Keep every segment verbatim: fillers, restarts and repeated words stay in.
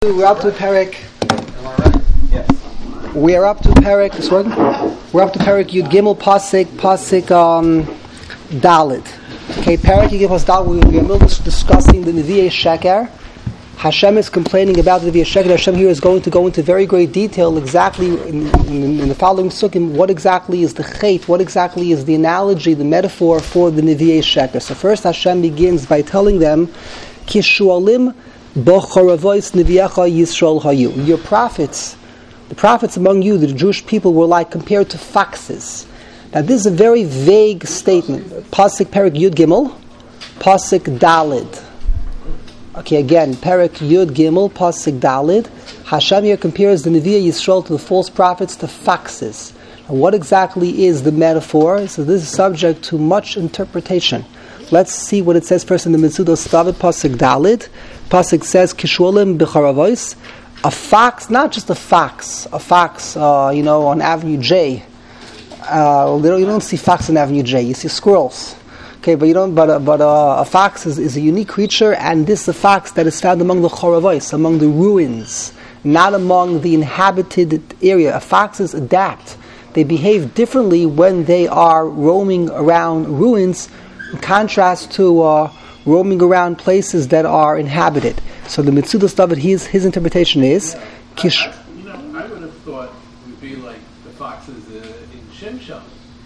We're up to Perek. We are up to Perek. This one. We're up to Perek Yud Gimel Pasik Pasik um, Dalit. Okay, Perek Yud Gimel Dalit. We are discussing the Nevi'ei Sheker. Hashem is complaining about the Nevi'ei Sheker. Hashem here is going to go into very great detail exactly in, in, in the following sukkim. What exactly is the chait? What exactly is the analogy, the metaphor for the Nevi'ei Sheker? So first, Hashem begins by telling them, Kishualim. Your prophets, the prophets among you, the Jewish people, were like compared to foxes. Now this is a very vague statement. Pasuk Perek Yud Gimel, Pasuk Dalid. Okay, again, Perek Yud Gimel, Pasuk Dalid. Hashem here compares the Nevi'ei Yisrael to the false prophets to foxes. Now, what exactly is the metaphor? So this is subject to much interpretation. Let's see what it says first in the Metzudos David, Pasuk Dalid. Pasuk says, Kishulim b'charavois, a fox, not just a fox, a fox, uh, you know, on Avenue J. Uh, you don't see fox on Avenue J. You see squirrels. Okay, but you don't. But uh, but uh, a fox is, is a unique creature, and this is a fox that is found among the charavois, among the ruins, not among the inhabited area. Foxes adapt; they behave differently when they are roaming around ruins, in contrast to. Uh, roaming around places that are inhabited. So the Metzudos David, his, his interpretation is Kish. Well, you know, I would have thought it would be like the foxes uh, in Shimshon.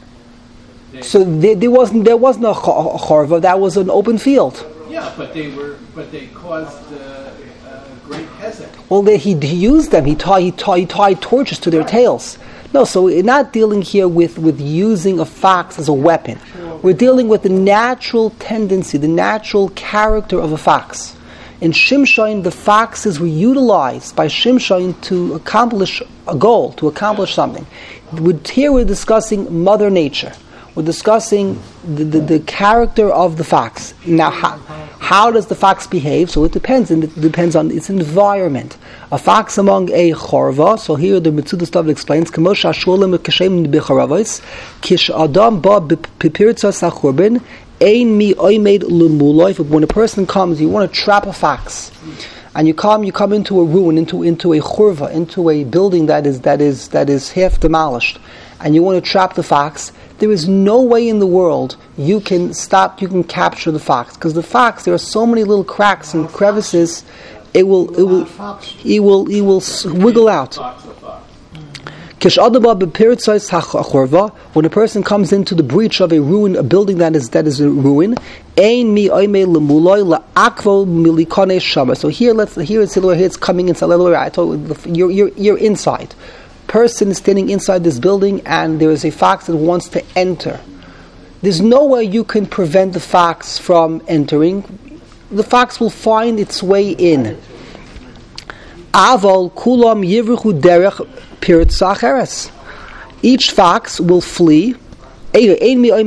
So there, there wasn't there wasn't a, ch- a chorva, that was an open field. Yeah, but they were but they caused uh, uh, great hezek. Well, they, he, he used them. He tied he tied, he tied torches to their tails. No, so we're not dealing here with, with using a fox as a weapon. We're dealing with the natural tendency, the natural character of a fox. In Shimshon, the foxes were utilized by Shimshon to accomplish a goal, to accomplish something. Here we're discussing Mother Nature. We're discussing the, the, the character of the fox. Now, how, how does the fox behave? So it depends, and it depends on its environment. A fox among a chorva, so here the Metzudos David explains, K'moshe Hashulim K'shem b'charavos, Kish Adam ba b'pirtzas ha'churban, Ein mi oimed l'muloi. When a person comes, you want to trap a fox, and you come, you come into a ruin, into into a churva, into a building that is that is that is half demolished, and you want to trap the fox. There is no way in the world you can stop, you can capture the fox, because the fox, there are so many little cracks and crevices. It will, it will, it will, it will wiggle out. When a person comes into the breach of a ruin, a building that is that is a ruin, so here, let's here it's here it's coming inside. I told you, you're you're you're inside. Person is standing inside this building, and there is a fox that wants to enter. There's no way you can prevent the fox from entering. The fox will find its way in. Aval kulam yivruchu derech pirtzacheres. Each fox will flee. There's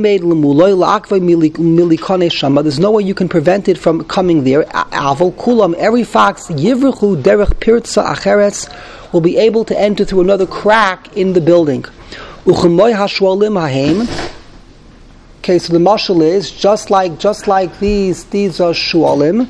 no way you can prevent it from coming there. Aval kulam, every fox yivruchu derech pirtzacheres will be able to enter through another crack in the building. Okay, so the mashal is just like just like these these are shualim.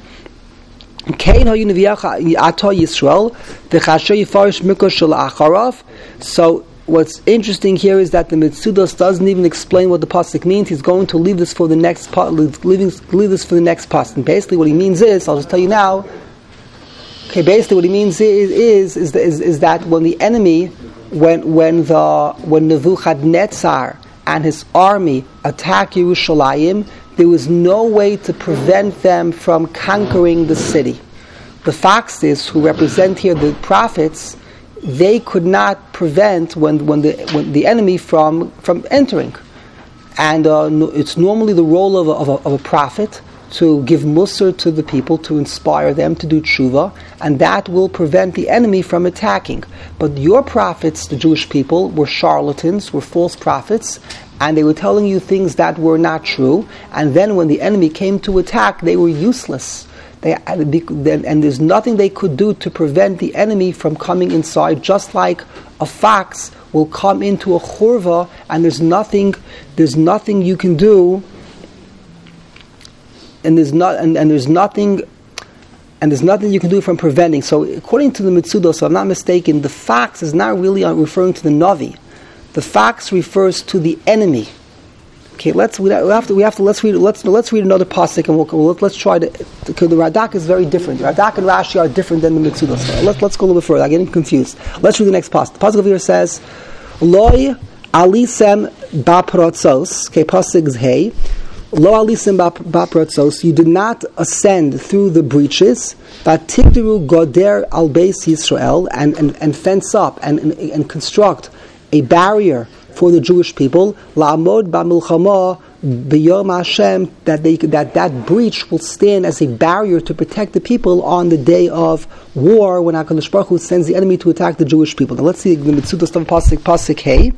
So what's interesting here is that the Metzudos doesn't even explain what the pasuk means. He's going to leave this for the next leave, leave this for the next pasuk. Basically, what he means is, I'll just tell you now. Okay, basically, what he means is is is, is, is that when the enemy, when when the when Nebuchadnezzar and his army attack Yerushalayim, there was no way to prevent them from conquering the city. The foxes, who represent here the prophets, they could not prevent when when the when the enemy from from entering. And uh, it's normally the role of a, of, a, of a prophet to give musar to the people, to inspire them to do tshuva, and that will prevent the enemy from attacking. But your prophets, the Jewish people, were charlatans, were false prophets, and they were telling you things that were not true, and then when the enemy came to attack, they were useless. They, and there's nothing they could do to prevent the enemy from coming inside, just like a fox will come into a churva, and there's nothing, there's nothing you can do. And there's not, and, and there's nothing and there's nothing you can do from preventing. So according to the Mitzudos, if I'm not mistaken, the fox is not really referring to the Navi. The fox refers to the enemy. Okay, let's we have to we have to let's read let's let's read another pasuk and we'll, we'll let's try to because the Radak is very different. Radak and Rashi are different than the Mitzudos. So let's let's go a little bit further. I'm getting confused. Let's read the next pasuk. The pasuk over here says, "Loi alisem baprotzos." Okay, pasuk is hey. Lo alisem baprotzos. You did not ascend through the breaches. Vatigdiru goder al beis Yisrael and, and and fence up and and, and construct a barrier for the Jewish people, la'amod ba'milchama b'yom Hashem, that they that that breach will stand as a barrier to protect the people on the day of war when HaKadosh Baruch Hu sends the enemy to attack the Jewish people. Now let's see the Mitzudos of pasuk pasuk hey.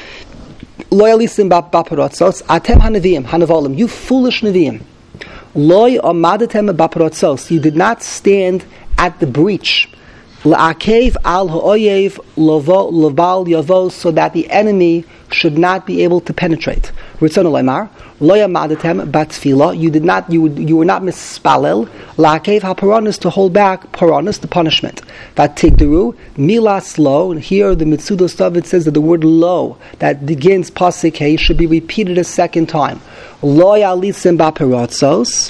Loy alisim ba'parotzos atem hanavim hanavolim. You foolish neviim. Loy amadatem ba'parotzos. You did not stand at the breach. La'akev al ha'oyev laval yavo, so that the enemy should not be able to penetrate. Ritzon Olemar, lo yamadatem batfila. You did not, you you were not mispalel. La'akev ha'paronis, to hold back paronis, the punishment. Vatigderu milas lo. And here the Mitzudos of it says that the word lo that begins pasuk hey should be repeated a second time. Lo yalisim ba'perotzos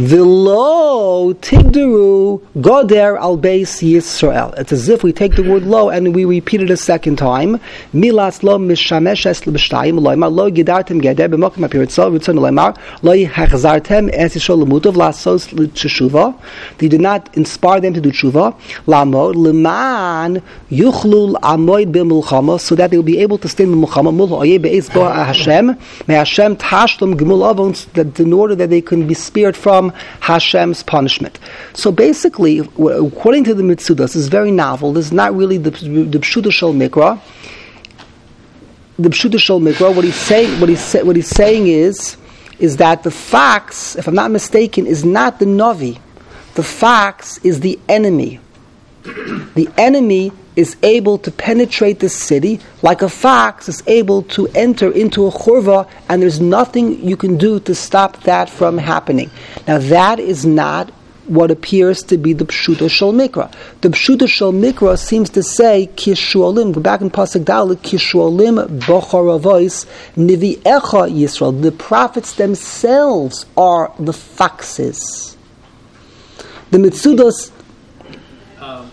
v'lo tigderu goder al beis Yisrael. It's as if we take the word lo and we repeat it a second time. Milas lo mishameshes l'b'shtayim loymar lo gidartem geder b'mokim ha'perotzos v'tzon loymar lo yachzartem es yishol l'mutav la'sos l'teshuva. They did not inspire them to do tshuva. La'amod l'man yuchlu amoid b'mulchama, so that they will be able to stand b'mulchama mul ha'oyev be'ez bo Hashem. May Hashem tashlum gimul avons, that in order that they can be spared from Hashem's punishment. So basically, according to the Mitzudos, it's very novel. This is not really the the Pshuta Shel Mikra. The Pshuta Shel Mikra. What he's saying, what he's say, what he's saying is, is that the fox, if I'm not mistaken, is not the Navi. The fox is the enemy. The enemy is able to penetrate the city like a fox is able to enter into a churva, and there's nothing you can do to stop that from happening. Now that is not what appears to be the Pshuta Shel Mikra. The Pshuta Shel Mikra seems to say, Kishualim, go back in Pasuk Dalet, Kishualim Bocharavois Niviecha Yisrael. The prophets themselves are the foxes. The Mitzudos. Um,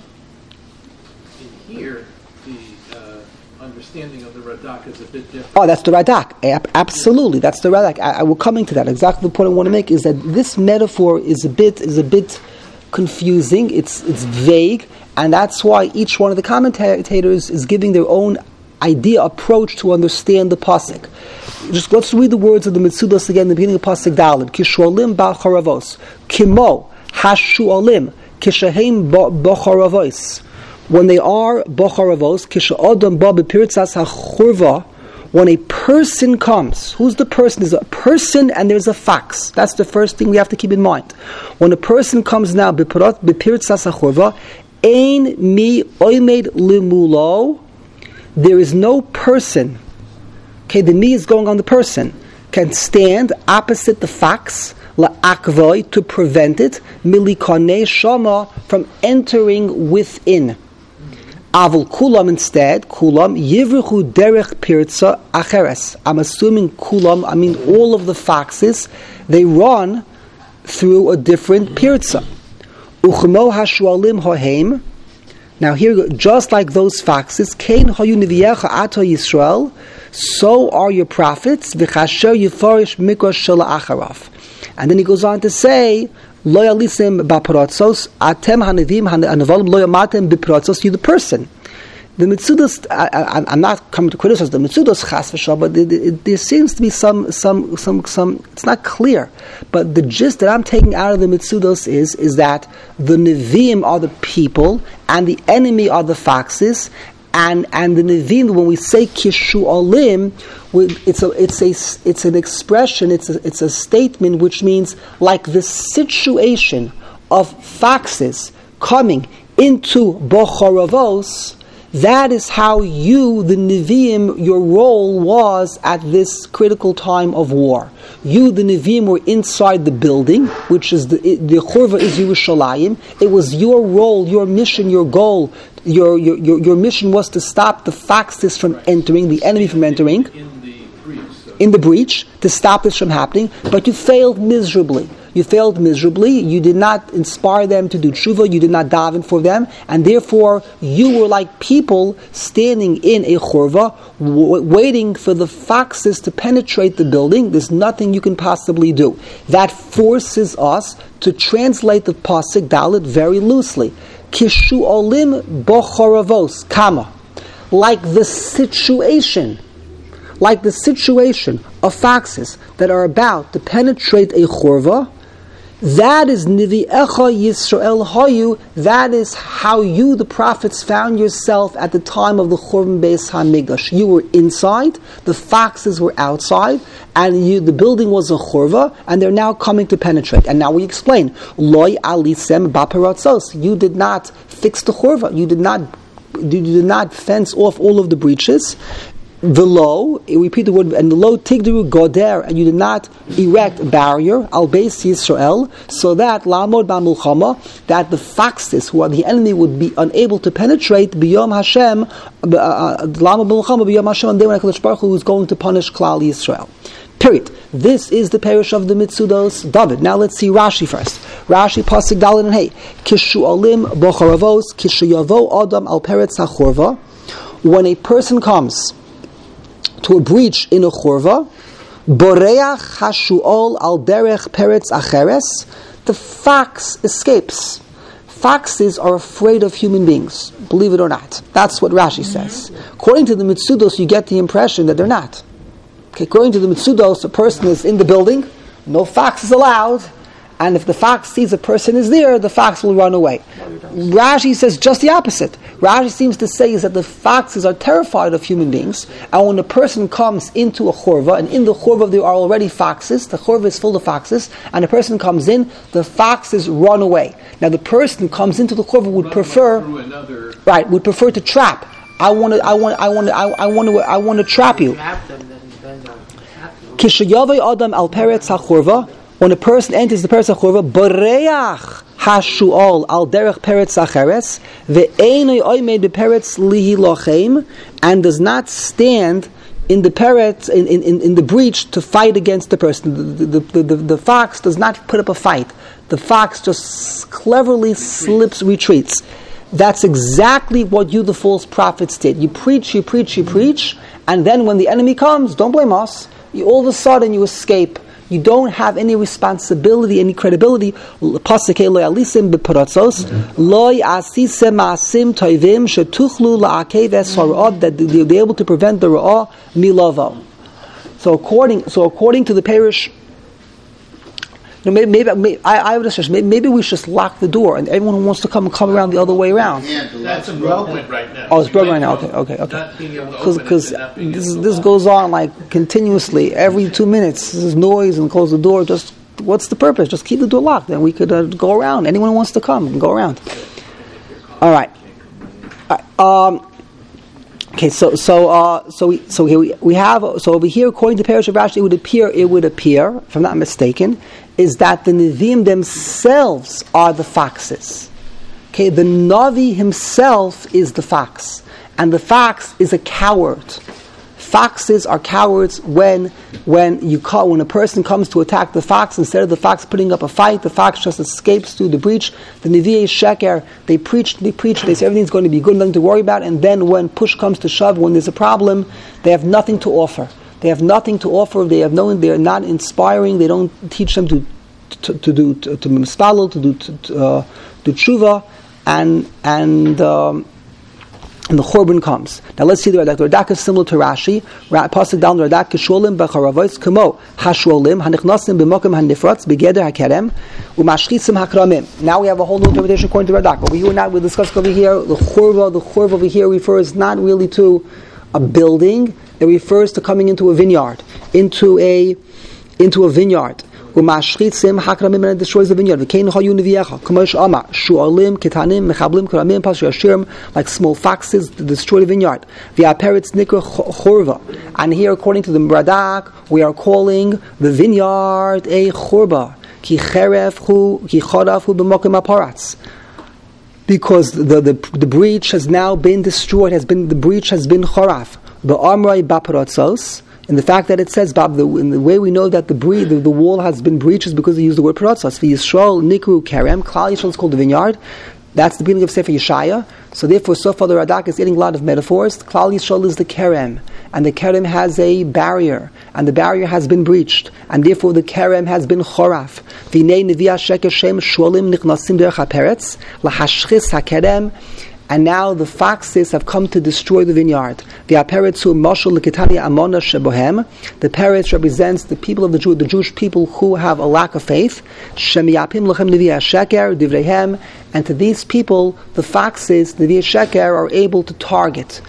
in here, the uh, understanding of the Radak is a bit different. Oh, that's the Radak. A- absolutely, that's the Radak. I, I will coming to that. Exactly the point I want to make is that this metaphor is a bit is a bit confusing. It's it's vague, and that's why each one of the commentators is giving their own idea, approach to understand the pasuk. Just let's read the words of the Mitzudos again in the beginning of pasuk Dalet. Kishualim ba'charavos kimo hashualim kishahem ba'charavos. When they are bocharavos, kisha'odam ba b'pirtzas ha'churva, when a person comes, who's the person? There's a person and there's a fox. That's the first thing we have to keep in mind. When a person comes now, b'pirtzas ha'churva, ein mi oimed limulo, there is no person, okay, the mi is going on the person, can stand opposite the fox, la'akvoi, to prevent it, milikonei shama, from entering within. Avul kulam, instead, kulam yivruchu derech pirza acheres. I'm assuming kulam, I mean all of the foxes, they run through a different pirza. Uchmo hashualim hohem. Now here, just like those foxes, kein hayu neviecha ato Yisrael, so are your prophets. V'chasher yifarish mikra shel acharaf. And then he goes on to say, Lo yalisim ba'parotzos, atem hanavim hanavolim lo yamatem b'parotzos, you the person. The Mitzudos, I, I, I'm not coming to criticize the Mitzudos chas v'shal, but it, it, there seems to be some, some, some, some, it's not clear. But the gist that I'm taking out of the Mitzudos is, is that the Nevi'im are the people, and the enemy are the foxes, and and the Nevi'im, when we say Kishu Olim, it's a it's a it's an expression, it's a, it's a statement which means like the situation of foxes coming into Bocharavos, That is how you, the Nevi'im, your role was at this critical time of war. You, the Nevi'im, were inside the building, which is the the Churva is Yerushalayim. It was your role, your mission, your goal. Your your your, your mission was to stop the Foxes from entering, the enemy from entering. In the breach. So. In the breach, to stop this from happening, but you failed miserably. You failed miserably. You did not inspire them to do tshuva. You did not daven for them, and therefore you were like people standing in a churva, w- waiting for the foxes to penetrate the building. There's nothing you can possibly do. That forces us to translate the pasuk Dalet very loosely. Kishu olim bochoravos kama, like the situation. Like the situation of foxes that are about to penetrate a churva, that is Nivi'echa Yisrael Hayu, that is how you, the prophets, found yourself at the time of the Churban Beis HaMikdash. You were inside, the foxes were outside, and you, the building was a churva, and they're now coming to penetrate. And now we explain, Loi alisem baparatzos, you did not fix the churva, you did not, you did not fence off all of the breaches. The low, repeat the word, and the low tigdiru goder, and you did not erect a barrier, al beis Yisrael, so that lamod ba'mulchama, that the foxes who are the enemy would be unable to penetrate b'yom Hashem, lamod ba'mulchama b'yom Hashem, and then when HaKadosh Baruch Hu is going to punish Klal Yisrael. Period. This is the parish of the Mitzudos David. Now let's see Rashi first. Rashi pasuk Dalet and Hey. Kishu olim bocharavos, kishu yavo adam al peretz hachorva. When a person comes to a breach in a churva, boreach hashuol al derech peretz acheres, the fox escapes. Foxes are afraid of human beings, believe it or not. That's what Rashi says. According to the Mitzudos, you get the impression that they're not. Okay, according to the Mitzudos, a person is in the building, no fox is allowed, and if the fox sees a person is there, the fox will run away. Rashi says just the opposite. Rashi seems to say is that the foxes are terrified of human beings, and when a person comes into a churva, and in the churva there are already foxes, the churva is full of foxes, and a person comes in, the foxes run away. Now the person who comes into the churva would prefer, another... right, would prefer to trap. I want to, I want, I want, to, I want to, I want to trap you. Kishayavay adam al peretz hachurva. When a person enters the peretz hachurva, boreach hashuol al derech peretz acheres ve'einoi oimed beperetz lihi lochem, and does not stand in the peretz in, in, in the breach to fight against the person. The, the, the, the, the fox does not put up a fight. The fox just cleverly slips, retreats. That's exactly what you, the false prophets, did. You preach, you preach, you preach, and then when the enemy comes, don't blame us. You, all of a sudden you escape. You don't have any responsibility, any credibility. Pasukei lo alisim b'paratzos lo asisem maasim toivim shetuchlu la'akev es hara'ah, that they'll be able to prevent the ra'ah milavo. So according, so according to the parish, you know, maybe, maybe, maybe I, I would suggest maybe, maybe we should just lock the door, and everyone who wants to come come around the other way around. That's broken right now. Oh, it's broken right now. Okay, okay, okay. Because this this goes on like continuously every two minutes. There's noise and close the door. Just what's the purpose? Just keep the door locked. Then we could uh, go around. Anyone who wants to come can go around. All right. All right. Um, Okay, so so uh, so we so here we, we have so over here, according to Parish of Rashi, it would appear it would appear, if I'm not mistaken, is that the Nevi'im themselves are the foxes. Okay, the Navi himself is the fox, and the fox is a coward. Foxes are cowards when when you call when a person comes to attack the fox, instead of the fox putting up a fight, the fox just escapes through the breach. The Nevi'ei Sheker, they preach, they preach, they say everything's going to be good, nothing to worry about, and then when push comes to shove, when there's a problem, they have nothing to offer. They have nothing to offer. They have no. They are not inspiring. They don't teach them to to, to do to to mispalel, to do to uh, do tshuva, and and. Um, And the Churban comes. Now let's see the Radak. The Radak is similar to Rashi. Pasuk down the Radak, Kisholim b'charavos kamo hasholim hanichnasim b'mokim hanifratz b'geder hakerem u'mashchitzim hakramim. Now we have a whole new interpretation according to Radak. Over here, not we discussed over here. The churva, the churva over here refers not really to a building. It refers to coming into a vineyard, into a into a vineyard. Umashchitzim hakramim, and it destroys the vineyard. V'kein chayu neviecha. Kamosh amar shu'alim ketanim mechablim karamim pashu yashirim, like small foxes to destroy the vineyard. V'aperetz nikra chorva. And here, according to the Radak, we are calling the vineyard a chorba. Ki cheref hu ki charav hu b'mokim aparatz. Because the, the the breach has now been destroyed, has been the breach has been charav. The amrei baparatzos, and the fact that it says, Bab, the, in the way we know that the, bre- the the wall has been breached is because they use the word paratzos. For Yisrael nikru kerem, Klal Yisrael is called the vineyard. That's the beginning of Sefer Yeshaya. So therefore, so far the Radak is getting a lot of metaphors. Klal Yisrael is the kerem, and the kerem has a barrier, and the barrier has been breached, and therefore the kerem has been choraf. V'nei neviah sheker shem shualim nichnasim derech haperetz lahashchis hakerem. And now the foxes have come to destroy the vineyard. The Aperetzu Moshul Lekitania Amona Shebohem. The Peretz represents the people of the Jew, the Jewish people who have a lack of faith. Shemiyapim Lechem Neviah Sheker Divreihem. And to these people, the foxes, Neviah Sheker, are able to target.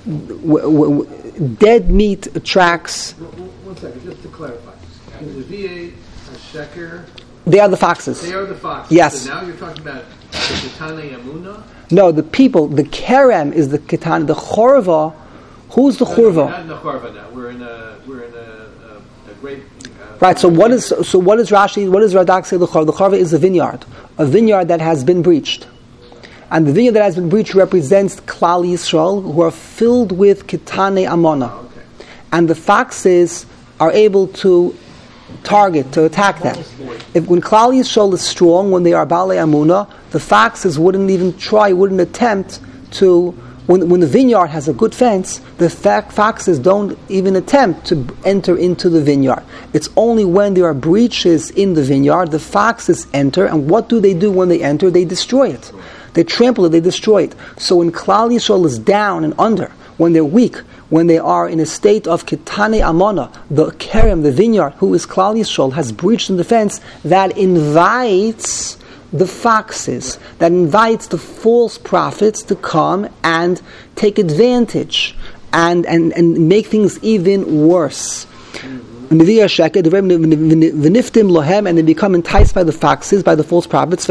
W- w- dead meat tracks. One second, just to clarify. Neviah Sheker. They are the foxes. They are the foxes. Yes. So now you're talking about the Ketane Amuna? No, the people, the Kerem is the Ketan, the Chorva. Who's the no, Chorva? No, we're not in the Chorva now. We're in a we're in a, a, a great. Uh, right. So what is so what is Rashi? What does Radak say? The Chorva. The Chorva is a vineyard, a vineyard that has been breached, and the vineyard that has been breached represents Klal Yisrael, who are filled with Ketane Amona, oh, okay. and the foxes are able to target, to attack them. If when Klal Yisrael is strong, when they are Balei Amuna, the foxes wouldn't even try, wouldn't attempt to. When, when the vineyard has a good fence, the fa- foxes don't even attempt to enter into the vineyard. It's only when there are breaches in the vineyard, the foxes enter, and what do they do when they enter? They destroy it. They trample it, they destroy it. So when Klal Yisrael is down and under, when they're weak, when they are in a state of Ketane Amona, the Kerem, the vineyard, who is Klal Yisrael, has breached in the fence, that invites the foxes, that invites the false prophets to come and take advantage and, and, and make things even worse. And they become enticed by the foxes, by the false prophets,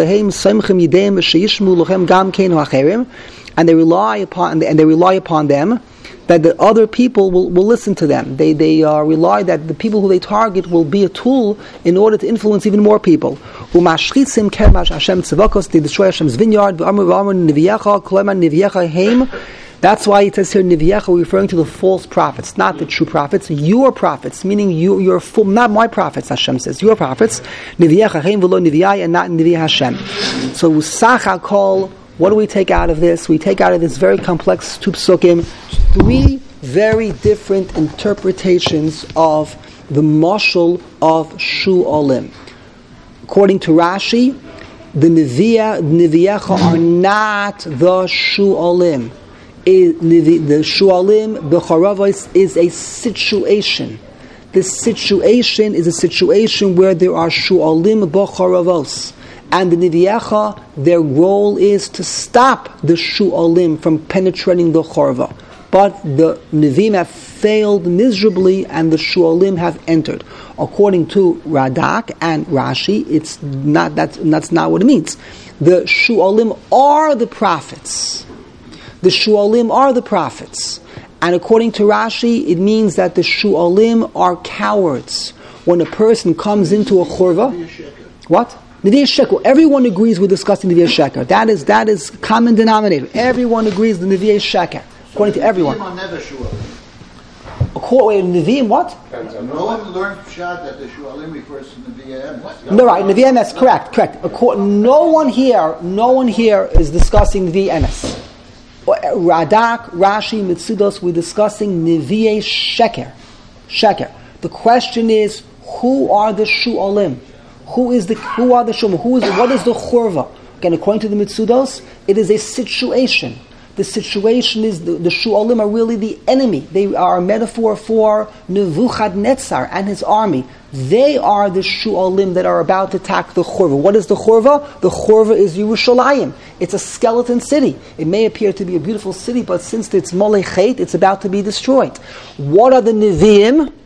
and they rely upon and they rely upon them, that the other people will, will listen to them. They they uh, rely that the people who they target will be a tool in order to influence even more people. They destroy Hashem's vineyard. That's why it says here Niviecha, referring to the false prophets, not the true prophets. Your prophets, meaning you, you're full, not my prophets. Hashem says your prophets. Niviecha Heim v'lo Niviyai, and not Niviyah Hashem. So Usacha Kol. What do we take out of this? We take out of this very complex two psukim three very different interpretations of the mashal of Shu'alim. According to Rashi, the Neviah, Neviecha are not the Shu'alim. The Shu'alim, the Charavos, is a situation. This situation is a situation where there are Shu'alim b'Charavos. And the Neviecha, their role is to stop the Shu'alim from penetrating the Chorva. But the Nevi'im have failed miserably and the Shu'alim have entered. According to Radak and Rashi, it's not that's, that's not what it means. The Shu'alim are the prophets. The Shu'alim are the prophets. And according to Rashi, it means that the Shu'alim are cowards. When a person comes into a Chorva, what? Nevi'ah Sheker. Everyone agrees we're discussing Nevi'ah Sheker. That is that is common denominator. Everyone agrees the Nevi'ah Sheker. According to everyone. According to Nevi'im, what? No one learned Pshat that the Shu'alim refers to Nevi'ah Emes. No, right. Nevi'ah Emes, correct, correct. According, no one here, no one here is discussing Nevi'ah Emes. Radak, Rashi, Mitzudos, we're discussing Nevi'ah Sheker. Sheker. The question is, who are the Shu'alim? Who is the who are the Shu'alim? Who is what is the Chorva? Again, according to the Mitzudos, it is a situation. The situation is the, the Shu'alim are really the enemy. They are a metaphor for Nebuchadnezzar and his army. They are the Shu'alim that are about to attack the Chorva. What is the Chorva? The Chorva is Yerushalayim. It's a skeleton city. It may appear to be a beautiful city, but since it's Molech Chet, it's about to be destroyed. What are the Nevi'im?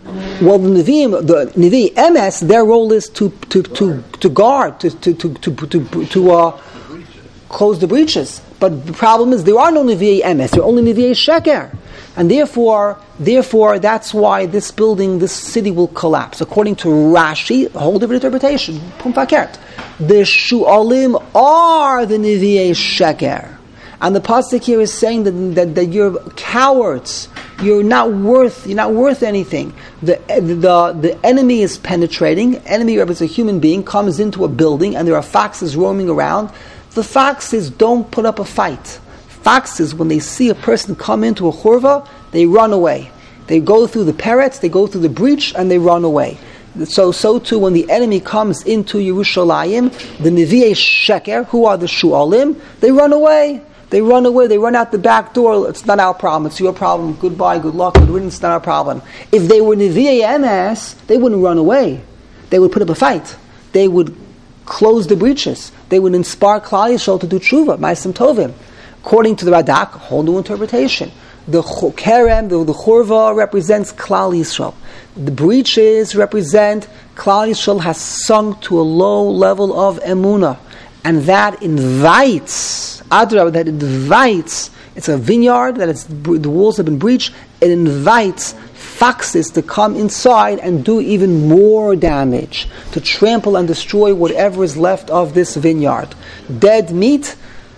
Well, the Nevi'im, the Nevi M S, their role is to to to, to guard, to to to to to, to uh, close the breaches. But the problem is there are no Nevi'ei M S. There are only Nevi'ei Sheker, and therefore, therefore, that's why this building, this city, will collapse. According to Rashi, a whole different interpretation. Pum fakert. The Shu'alim are the Nevi'ei Sheker. And the pasuk here is saying that, that, that you're cowards. You're not worth. You're not worth anything. The the the enemy is penetrating. Enemy, if it's a human being, comes into a building, and there are foxes roaming around. The foxes don't put up a fight. Foxes, when they see a person come into a churva, they run away. They go through the parrots, they go through the breach, and they run away. So, so too, when the enemy comes into Yerushalayim, the Nevi'ei Sheker, who are the Shu'alim, they run away. They run away, they run out the back door. It's not our problem, it's your problem. Goodbye, good luck, good riddance, it's not our problem. If they were Nevi'ei M S, they wouldn't run away. They would put up a fight. They would close the breaches. They would inspire Klal Yisrael to do tshuva, Ma'asim Tovim. According to the Radak, a whole new interpretation. The Kerem, the, the Churva, represents Klal Yisrael. The breaches represent Klal Yisrael has sunk to a low level of emunah. And that invites, Adra, that invites, it's a vineyard, that it's, the walls have been breached, it invites foxes to come inside and do even more damage, to trample and destroy whatever is left of this vineyard. Dead meat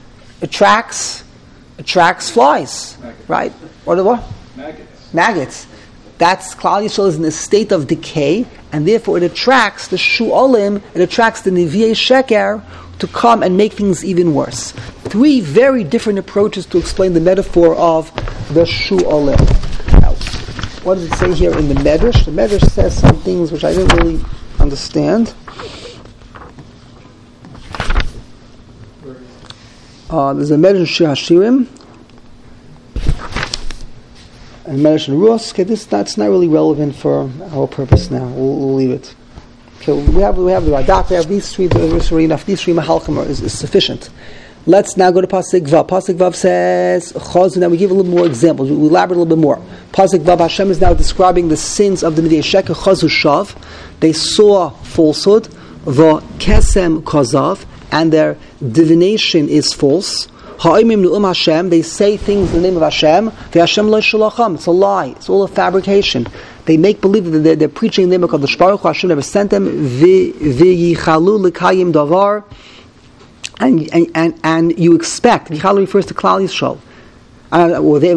attracts attracts flies, maggots. Right? What are what? Maggots. Maggots. That's Klal Yisrael is in a state of decay, and therefore it attracts the Shu'alim, it attracts the Nevi'ei Sheker to come and make things even worse. Three very different approaches to explain the metaphor of the Shu'alim. Now, what does it say here in the Medrash? The Medrash says some things which I didn't really understand. Uh, there's a Medrash Shir Hashirim and Medrash in Rus. Okay, this that's not really relevant for our purpose now. We'll, we'll leave it. Okay, we have we have the Radak. We have these three. Enough. These three Mahalchim is, is sufficient. Let's now go to Pasuk Vav. Pasuk Vav says Chaz. Now we give a little more examples. We elaborate a little bit more. Pasuk Vav. Hashem is now describing the sins of the Nevi'ei Sheker. Chazu Shav. They saw falsehood. The Kesem Kazav, and their divination is false. Ha'imim nu'um Hashem. They say things in the name of Hashem. The Hashem lo shalacham. It's a lie. It's all a fabrication. They make believe that they're, they're preaching the name of the Baruch Hu. Hashem never sent them. V'yichalu l'kayim davar. And, and, and, and you expect, V'yichalu refers to Klal Yisrael. Uh, or they,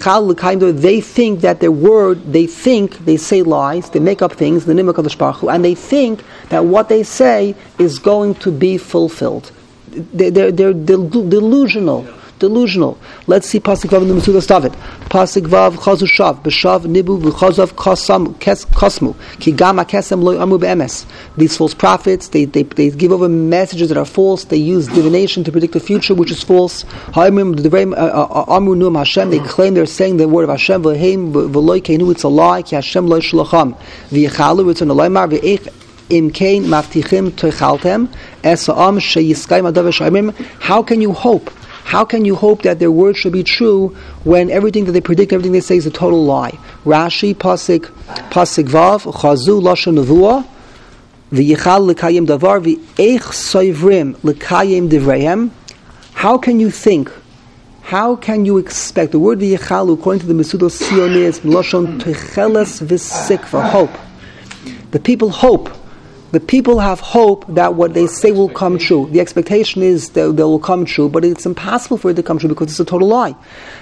they think that their word, they think, they say lies, they make up things, the name of Kadosh Baruch Hu, and they think that what they say is going to be fulfilled. They, they're, they're delusional. Delusional. Let's see Pasuk Vav in the Mesudas David. Pasuk Vav Chazu Shav B'Shav Nibu V'Chazav Kosam Kosmu Ki Gama Kesem Lo Amu B'Emes. These false prophets, they, they they give over messages that are false. They use divination to predict the future, which is false. Ha'imim D'Vrei Amu Nu'am Hashem. They claim they're saying the word of Hashem. V'Heim V'Loi Keinu. It's a lie. Ki Hashem Lo Shlacham. V'Yichalu. It's an Aloymar. V'Eich Im Kein Maftichim Toichaltem Esa'am Sheyiskay Madav Sh'Amim. How can you hope? How can you hope that their words should be true when everything that they predict, everything they say is a total lie? Rashi, Pasik, Pasik Vav, Chazu, Lashon Nevuah, V'yichal l'kayim davar, V'eich soivrim l'kayim divreihem. How can you think, how can you expect, the word V'yichalu, according to the Mesudos Sion, is Lashon Techeles V'sikva, hope. The people hope. The people have hope that what they say will come true. The expectation is that they will come true, but it's impossible for it to come true because it's a total lie.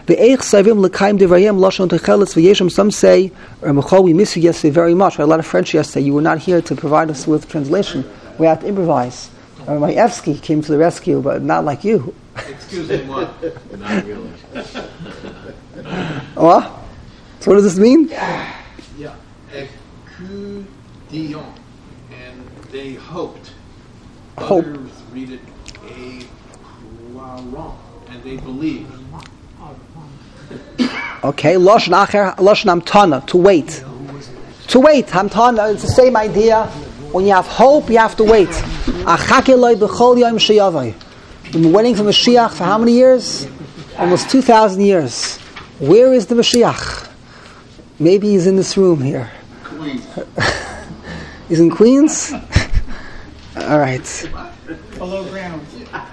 Some say, we miss you yesterday very much. I had a lot of French yesterday. You were not here to provide us with translation. We had to improvise. Uh, my Evsky came to the rescue, but not like you. Excuse me, what? Not really. What? So what does this mean? Yeah. Écoutillons. They hoped. Hope. Others read it a wrong, and they believed. Okay, Lashon Acher, Lashon Hamtana, to wait. To wait, Hamtana, it's the same idea. When you have hope, you have to wait. Achake loy b'chol yom sheyavai. We've been waiting for Mashiach for how many years? Almost two thousand years. Where is the Mashiach? Maybe he's in this room here. He's in Queens? All right. Below ground.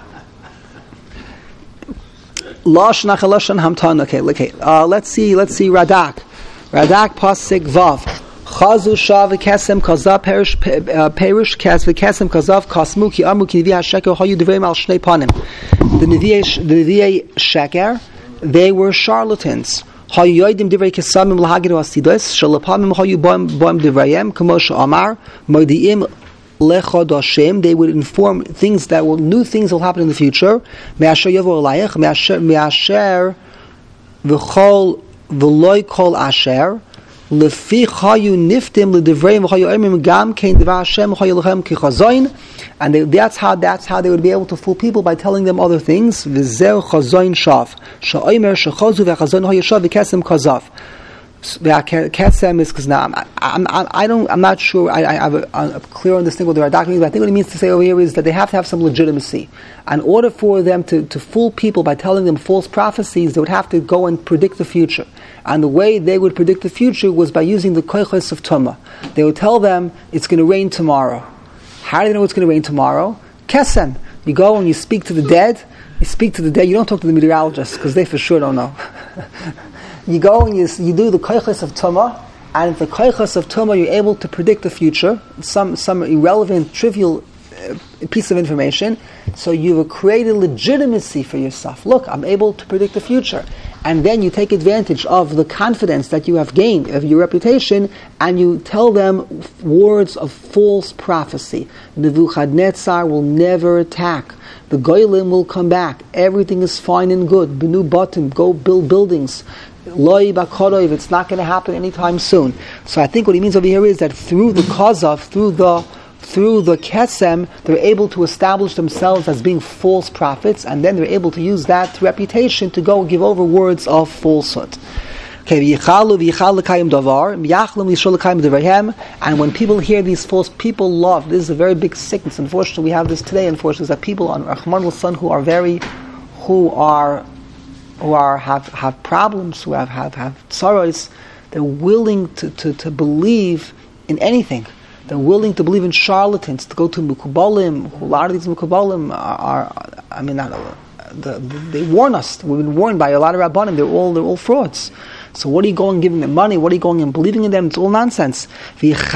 Lashon Lashon Hamtan. Okay, okay. Uh, let's see. Let's see. Radak. Radak pasik vav. Chazu shav kesem kazav perish perish kes v'kesem kazav kasmu ki amu ki nevi hasheker hayu devreim al shnei panim. The nevi the nevi sheker, they were charlatans. Hayu yodim divrei kesamim lahagiru asidos shalapamim hayu boim boim divrayim k'moshe amar modiim lechodashim. They would inform things that will new things will happen in the future. Me'asher yavo alayich me'asher me'asher v'chol v'loy kol asher. Lefi chayu niftim le'divrayim v'chayu emim gam kein divrei Hashem chayu lechem kichazoin. And they, that's how that's how they would be able to fool people, by telling them other things. V'zeu chazoin shav sha'omer shechazu v'chazoin hayu shav v'kesem kazav. Kesem is because now I'm, I'm, I'm, I don't I'm not sure I, I have a, a clear understanding what the Radak means, but I think what it means to say over here is that they have to have some legitimacy. In order for them to, to fool people by telling them false prophecies, they would have to go and predict the future. And the way they would predict the future was by using the koiches of Tumah. They would tell them it's going to rain tomorrow. How do they know it's going to rain tomorrow? Kesem. You go and you speak to the dead. You speak to the dead. You don't talk to the meteorologists because they for sure don't know. You go and you, you do the koiches of Tumah, and if the koiches of Tumah you're able to predict the future, some some irrelevant, trivial uh, piece of information, so you've created legitimacy for yourself. Look, I'm able to predict the future. And then you take advantage of the confidence that you have gained, of your reputation, and you tell them words of false prophecy. Nebuchadnezzar will never attack. The Goyim will come back. Everything is fine and good. Benu batim, go build buildings. Loi bakorov, it's not going to happen anytime soon. So I think what he means over here is that through the kazav, through the through the kesem, they're able to establish themselves as being false prophets, and then they're able to use that reputation to go give over words of falsehood. Okay, and when people hear these false, people love. This is a very big sickness. Unfortunately, we have this today. Unfortunately, is that people on Rahman al-San who are very, who are, who are have have problems, who have have have sorrows, they're willing to, to, to believe in anything. They're willing to believe in charlatans, to go to Mukubalim. A lot of these Mukubalim are, are I mean, not, the, they warn us. We've been warned by a lot of Rabbanim. They're all they're all frauds. So what are you going giving them money? What are you going and believing in them? It's all nonsense. This is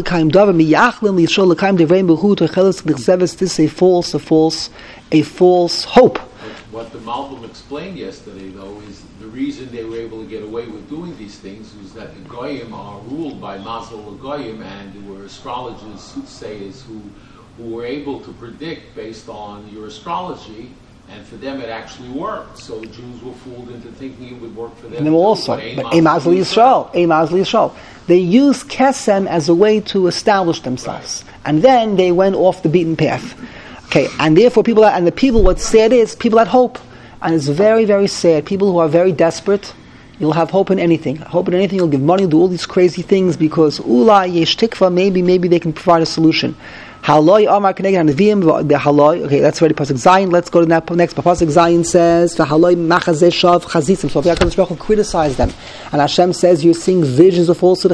a false, a false, a false hope. What the Malbim explained yesterday, though, is the reason they were able to get away with doing these things was that the Goyim are ruled by Mazel Goyim, and there were astrologers, soothsayers, who, who were able to predict based on your astrology, and for them it actually worked. So the Jews were fooled into thinking it would work for them. And them also. But Mazel Yisrael. Mazel Yisrael. They used Kesem as a way to establish themselves. Right. And then they went off the beaten path. Okay, and therefore people, are, and the people, what's sad is, people had hope. And it's very, very sad. People who are very desperate, you'll have hope in anything. Hope in anything, you'll give money, do all these crazy things, because Ula yesh tikva, maybe, maybe they can provide a solution. Haloi Amar Keneged HaNeviim, the Haloi, okay, that's already Pasuk Zayin. Let's go to that next. Pasuk Zayin says, Haloi Machazeh Shav Chazisim. So HaKadosh Baruch Hu criticized them. And Hashem says, you're seeing visions of falsehood,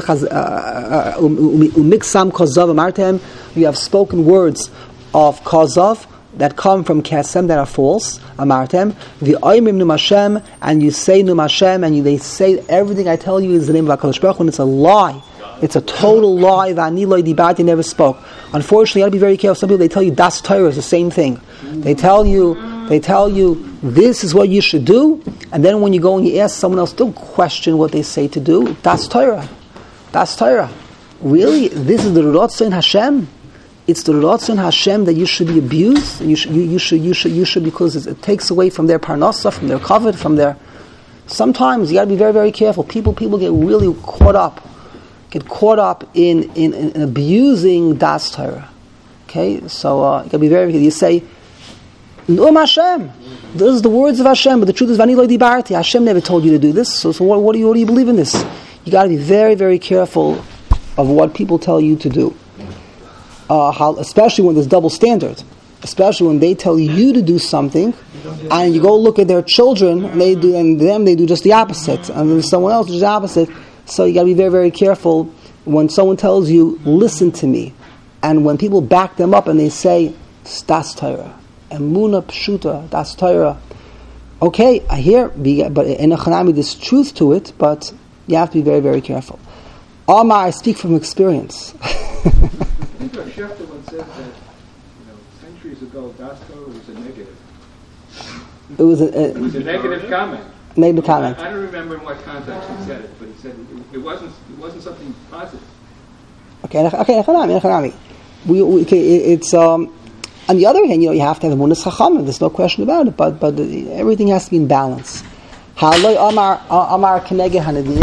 Umiksam Kozav Amartem. You have spoken words of Kozav that come from Kesem, that are false, Amartem, V'oimim Num Hashem, and you say Num Hashem, and you, they say everything I tell you is the name of HaKadosh Baruch Hu, and it's a lie. It's a total lie. V'ani lo dibarti, never spoke. Unfortunately, you got to be very careful. Some people, they tell you Das Torah is the same thing. They tell you, they tell you this is what you should do, and then when you go and you ask someone else, don't question what they say to do. Das Torah, Das Torah. Really, this is the Ratzon Hashem. It's the Ratzon Hashem that you should be abused. You should, you, you should, you should, you should, because it takes away from their parnasa, from their covet, from their. Sometimes you got to be very, very careful. People, people get really caught up. Get caught up in, in, in abusing Das Torah. Okay, so uh, you got to be very, very. You say, "Num Hashem." Those are the words of Hashem, but the truth is, "V'ani lo dibarti." Hashem never told you to do this. So, so what, what do you, what do you believe in this? You got to be very, very careful of what people tell you to do. Uh, how, especially when there's double standard. Especially when they tell you to do something, and you go look at their children, and they do, and them they do just the opposite, and there's someone else who does the opposite. So you got to be very, very careful when someone tells you, listen to me. And when people back them up and they say, Das Torah, Emuna Pshuta, Das Torah, okay, I hear, but in a Chanami there's truth to it, but you have to be very, very careful. Amar, I speak from experience. I think Rav Shefter once said that, you know, centuries ago, Das Torah was a negative. It was a, a, it was a negative comment. Negative comment. I, I don't remember in what context he said it, but he said it, it wasn't it wasn't something positive. Okay, okay, Chanami, Chanami. We, we, okay, it, it's um. On the other hand, you know, you have to have a munas chachamim. There's no question about it. But but everything has to be in balance. Haloi Amar Amar Keneged Hanavim.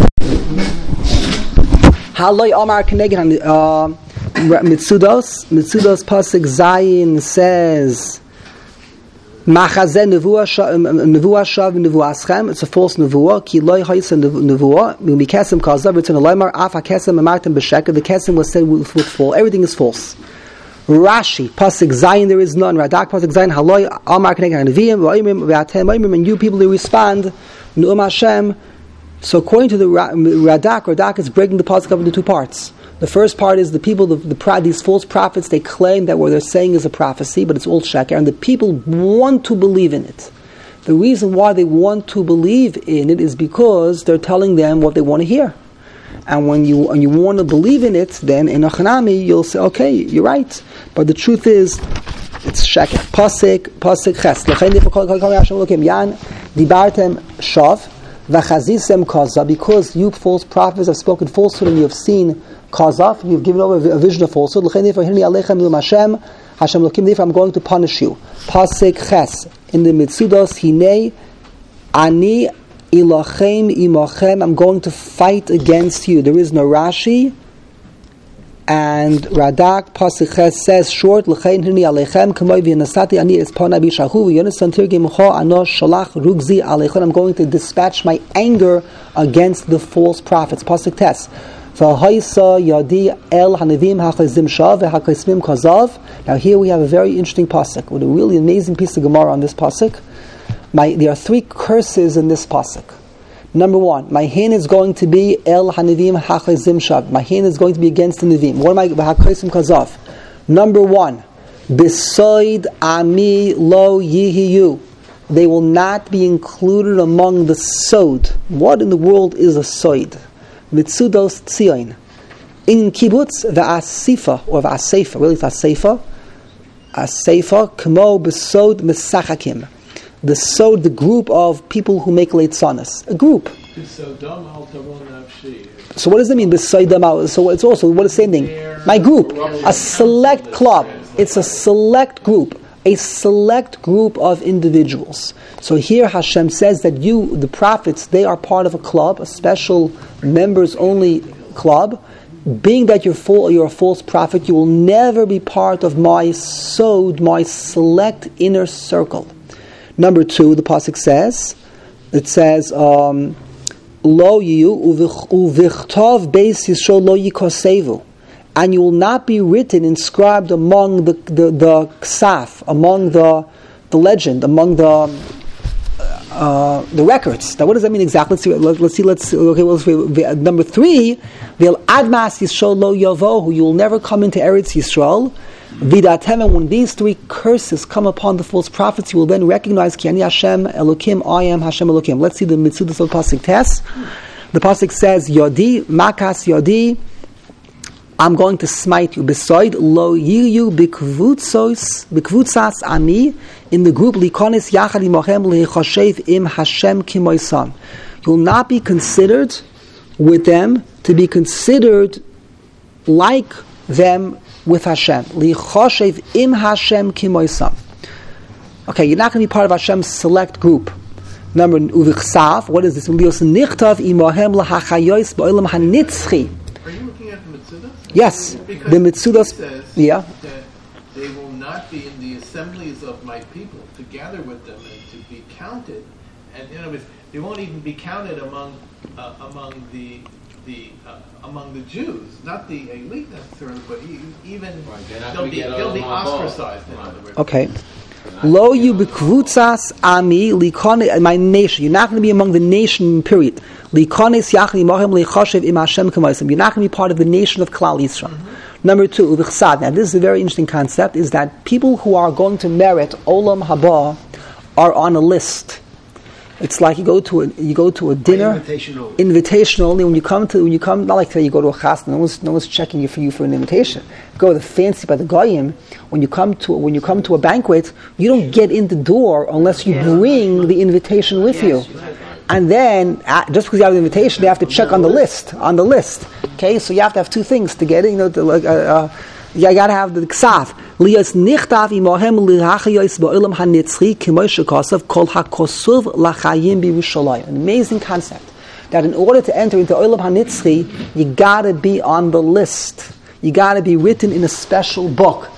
Haloi Amar Keneged Hanavim. Mitzudos Mitzudos pasuk Zayin says, Machazeh nevuah shav nevuaschem. It's a false nevuah. Ki loy ha'isa nevuah. Mikesem kazav. It's an alaymar. Af hakesem amartem b'sheker. The kesem was said with, with full. Everything is false. Rashi pasuk Zayin, there is none. Radak pasuk Zayin. Haloi Amar Keneged Hanavim. Va'imrim v'atem va'imrim. And you people who respond, Nu'um Hashem. So according to the Radak, Radak is breaking the pasuk up into two parts. The first part is the people, the, the these false prophets, they claim that what they're saying is a prophecy, but it's all sheker, and the people want to believe in it. The reason why they want to believe in it is because they're telling them what they want to hear. And when you when you want to believe in it, then in a Chanami, you'll say, okay, you're right. But the truth is, it's sheker. Pasik, pasik ches. Yan dibartem shav v'chazisem kaza, because you false prophets have spoken falsehood and you have seen Kazaf, you've given over a vision of falsehood. Hashem, I'm going to punish you. Pasik ches in the Mitzudos Hinei Ani ilachem imachem. I'm going to fight against you. There is no Rashi, and Radak pasik ches says short l'chein hini alechem k'moi v'yanasati ani espana bishahu v'yonasan tirgim cho anosh shalach rugzi alechem. I'm going to dispatch my anger against the false prophets. Pasik tes. Now here we have a very interesting pasuk with a really amazing piece of Gemara on this pasuk. My, there are three curses in this pasuk. Number one, my hand is going to be El Hanivim Hachazim Shav. My hand is going to be against the Nivim. What am I? Hakasim Kazav. Number one, Besoid Ami Lo Yihiyu. They will not be included among the Sod. What in the world is a Soid? Mitzudos Tzion. In kibbutz, the asifa, or the asefa, really it's asefa, asefa, kmo besod mesachakim. The sod, the group of people who make leitzanas. A group. So what does it mean, besodam? So it's also, what is the same thing? My group. A select club. It's a select group. A select group of individuals. So here Hashem says that you, the prophets, they are part of a club, a special members-only club. Being that you're, full, you're a false prophet, you will never be part of my sod, my select inner circle. Number two, the pasuk says, it says, um, Lo yu uvichtov beis Yisrael lo yikosevu. And you will not be written, inscribed among the the, the ksaf, among the the legend, among the uh, the records. Now, what does that mean exactly? Let's see. Let's, let's see. Let's okay. Let's see. Number three, Vil admas Yisrael lo yavohu. You will never come into Eretz Yisrael. Vidatem. And when these three curses come upon the false prophets, you will then recognize Ki ani Hashem Elokim. I am Hashem Elokim. Let's see the Mitzudos of pasuk test. The pasuk says Yodi Makas Yodi. I'm going to smite you. Besoid lo yiyu bikvutzos bikvutzas ami, in the group likonis yachad imochem lechoshev im Hashem kimoisam. You will not be considered with them to be considered like them with Hashem. Lechoshev im Hashem kimoisam. Okay, you're not going to be part of Hashem's select group. Number uvichsav. What is this? Nichtav imohem lahachayos ba'olam hanitzchi. Yes, because the Mitzudos says yeah. that they will not be in the assemblies of my people to gather with them and to be counted, and in other words, they won't even be counted among uh, among the the uh, among the Jews, not the elite necessarily, but even right, they'll be they'll be ostracized. In other words. Okay. Lo you bekvutzas ami likone, my nation. You're not going to be among the nation. Period. Likones yachli mohem lechoshev im Hashem k'moisem. You're not going to be part of the nation of Klal Yisrael. Mm-hmm. Number two, uvichsav. Now this is a very interesting concept, is that people who are going to merit Olam Haba are on a list. It's like you go to a you go to a dinner, invitation only. invitation only. When you come to when you come, not like today you go to a chasna, no one's no one's checking you for you for an invitation. You go to the fancy by the goyim. When you come to when you come to a banquet, you don't get in the door unless you bring the invitation with you. And then, uh, just because you have the invitation, they have to check on the list. On the list, okay. So you have to have two things to get it. You know, to, uh, uh, you got to have the ksaf. Lias nichtav imohem lirachayos ba'olam hanitzri k'moshe kasav kol hakosuv lachayim b'Yerushalayim. An amazing concept that in order to enter into olam hanitzri, you got to be on the list. You got to be written in a special book.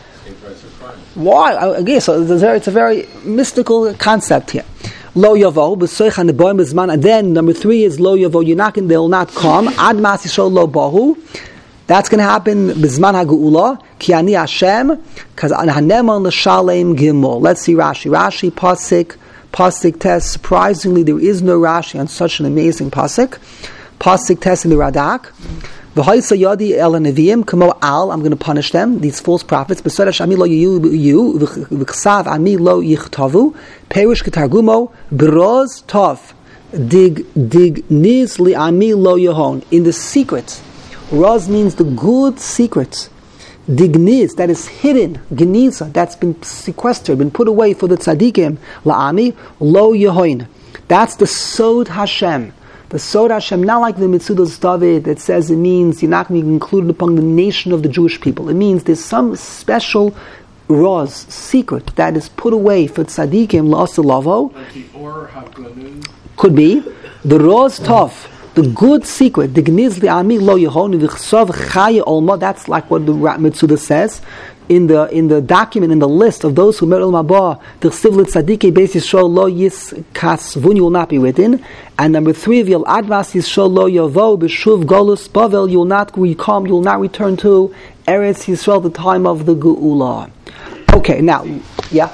Why? Again, so it's a very, it's a very mystical concept here. Lo yavo b'soichan neboim b'zman. And then number three is lo yavo. You're not going. They will not come. Ad mas yishol lo bahu. That's going to happen b'zman ha'geula ki ani Hashem because haneman l'shalem gimel. Let's see Rashi. Rashi pasuk pasuk test. Surprisingly, there is no Rashi on such an amazing pasuk. Pasuk test in the Radak. V'ha'isa yadi el neviim kamo al. I'm going to punish them. These false prophets. B'sodash ami lo yu v'chsav ami lo yichtavu. Perish ketargumo b'roz tov. Dig dig niz li ami lo yehon. In the secret. Raz means the good secret. Digniz, that is hidden. Geniza, that's been sequestered, been put away for the tzaddikim. La'ami, lo yehoin. That's the Sod Hashem. The Sod Hashem, not like the Mitzudos David that says it means you're not going to be included upon the nation of the Jewish people. It means there's some special Raz, secret, that is put away for tzaddikim, la'asalavo. Like the Or HaGanun. Could be. The Raz Tov. The good secret, the gniz li'ami lo yehon v'chsav chaya olma. That's like what the Mitzuda says in the in the document, in the list of those who met Olam Haba. The chsiv l'tzadikei beis Yisrael lo yiskasvun, you will not be within. And number three, v'yal advas Yisrael lo yavo b'shuv golus bavel, you will not come, you will not return to Eretz Yisrael, the time of the Geula. Okay, now, yeah.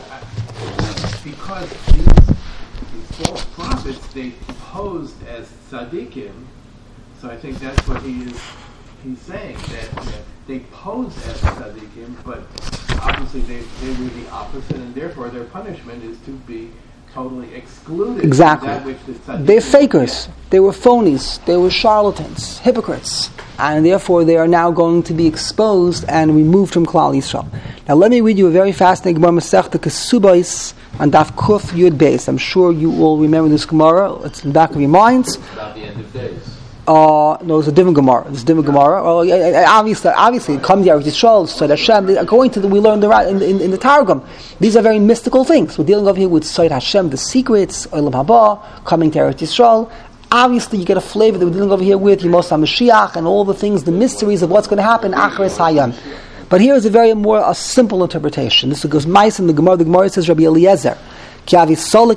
Because these, these false prophets, they posed as tzaddikim, so I think that's what he is he's saying, that, that they posed as tzaddikim, but obviously they, they were the opposite, and therefore their punishment is to be totally excluded. Exactly. From that which the tzaddikim They're fakers. They were phonies. They were charlatans, hypocrites, and therefore they are now going to be exposed and removed from Klal Yisrael. Now let me read you a very fascinating Gemara Masechta Kesubos on Daf Kuf Yud Beis. I'm sure you will remember this Gemara. It's in the back of your minds. It's about the end of days. Uh, no, it's a different Gemara. It's a different Gemara. Well, obviously, obviously, it comes here with Yisrael, so Hashem. According to the, we learned the, in, in, in the Targum, these are very mystical things. We're dealing over here with Sod Hashem, the secrets, Olam Haba, coming to Eretz Yisrael. Obviously, you get a flavor that we're dealing over here with Yemos HaMashiach and all the things, the mysteries of what's going to happen Acharis Hayam. But here is a very more a simple interpretation. This goes mice in the Gemara. The Gemara says Rabbi Eliezer. I'm assuming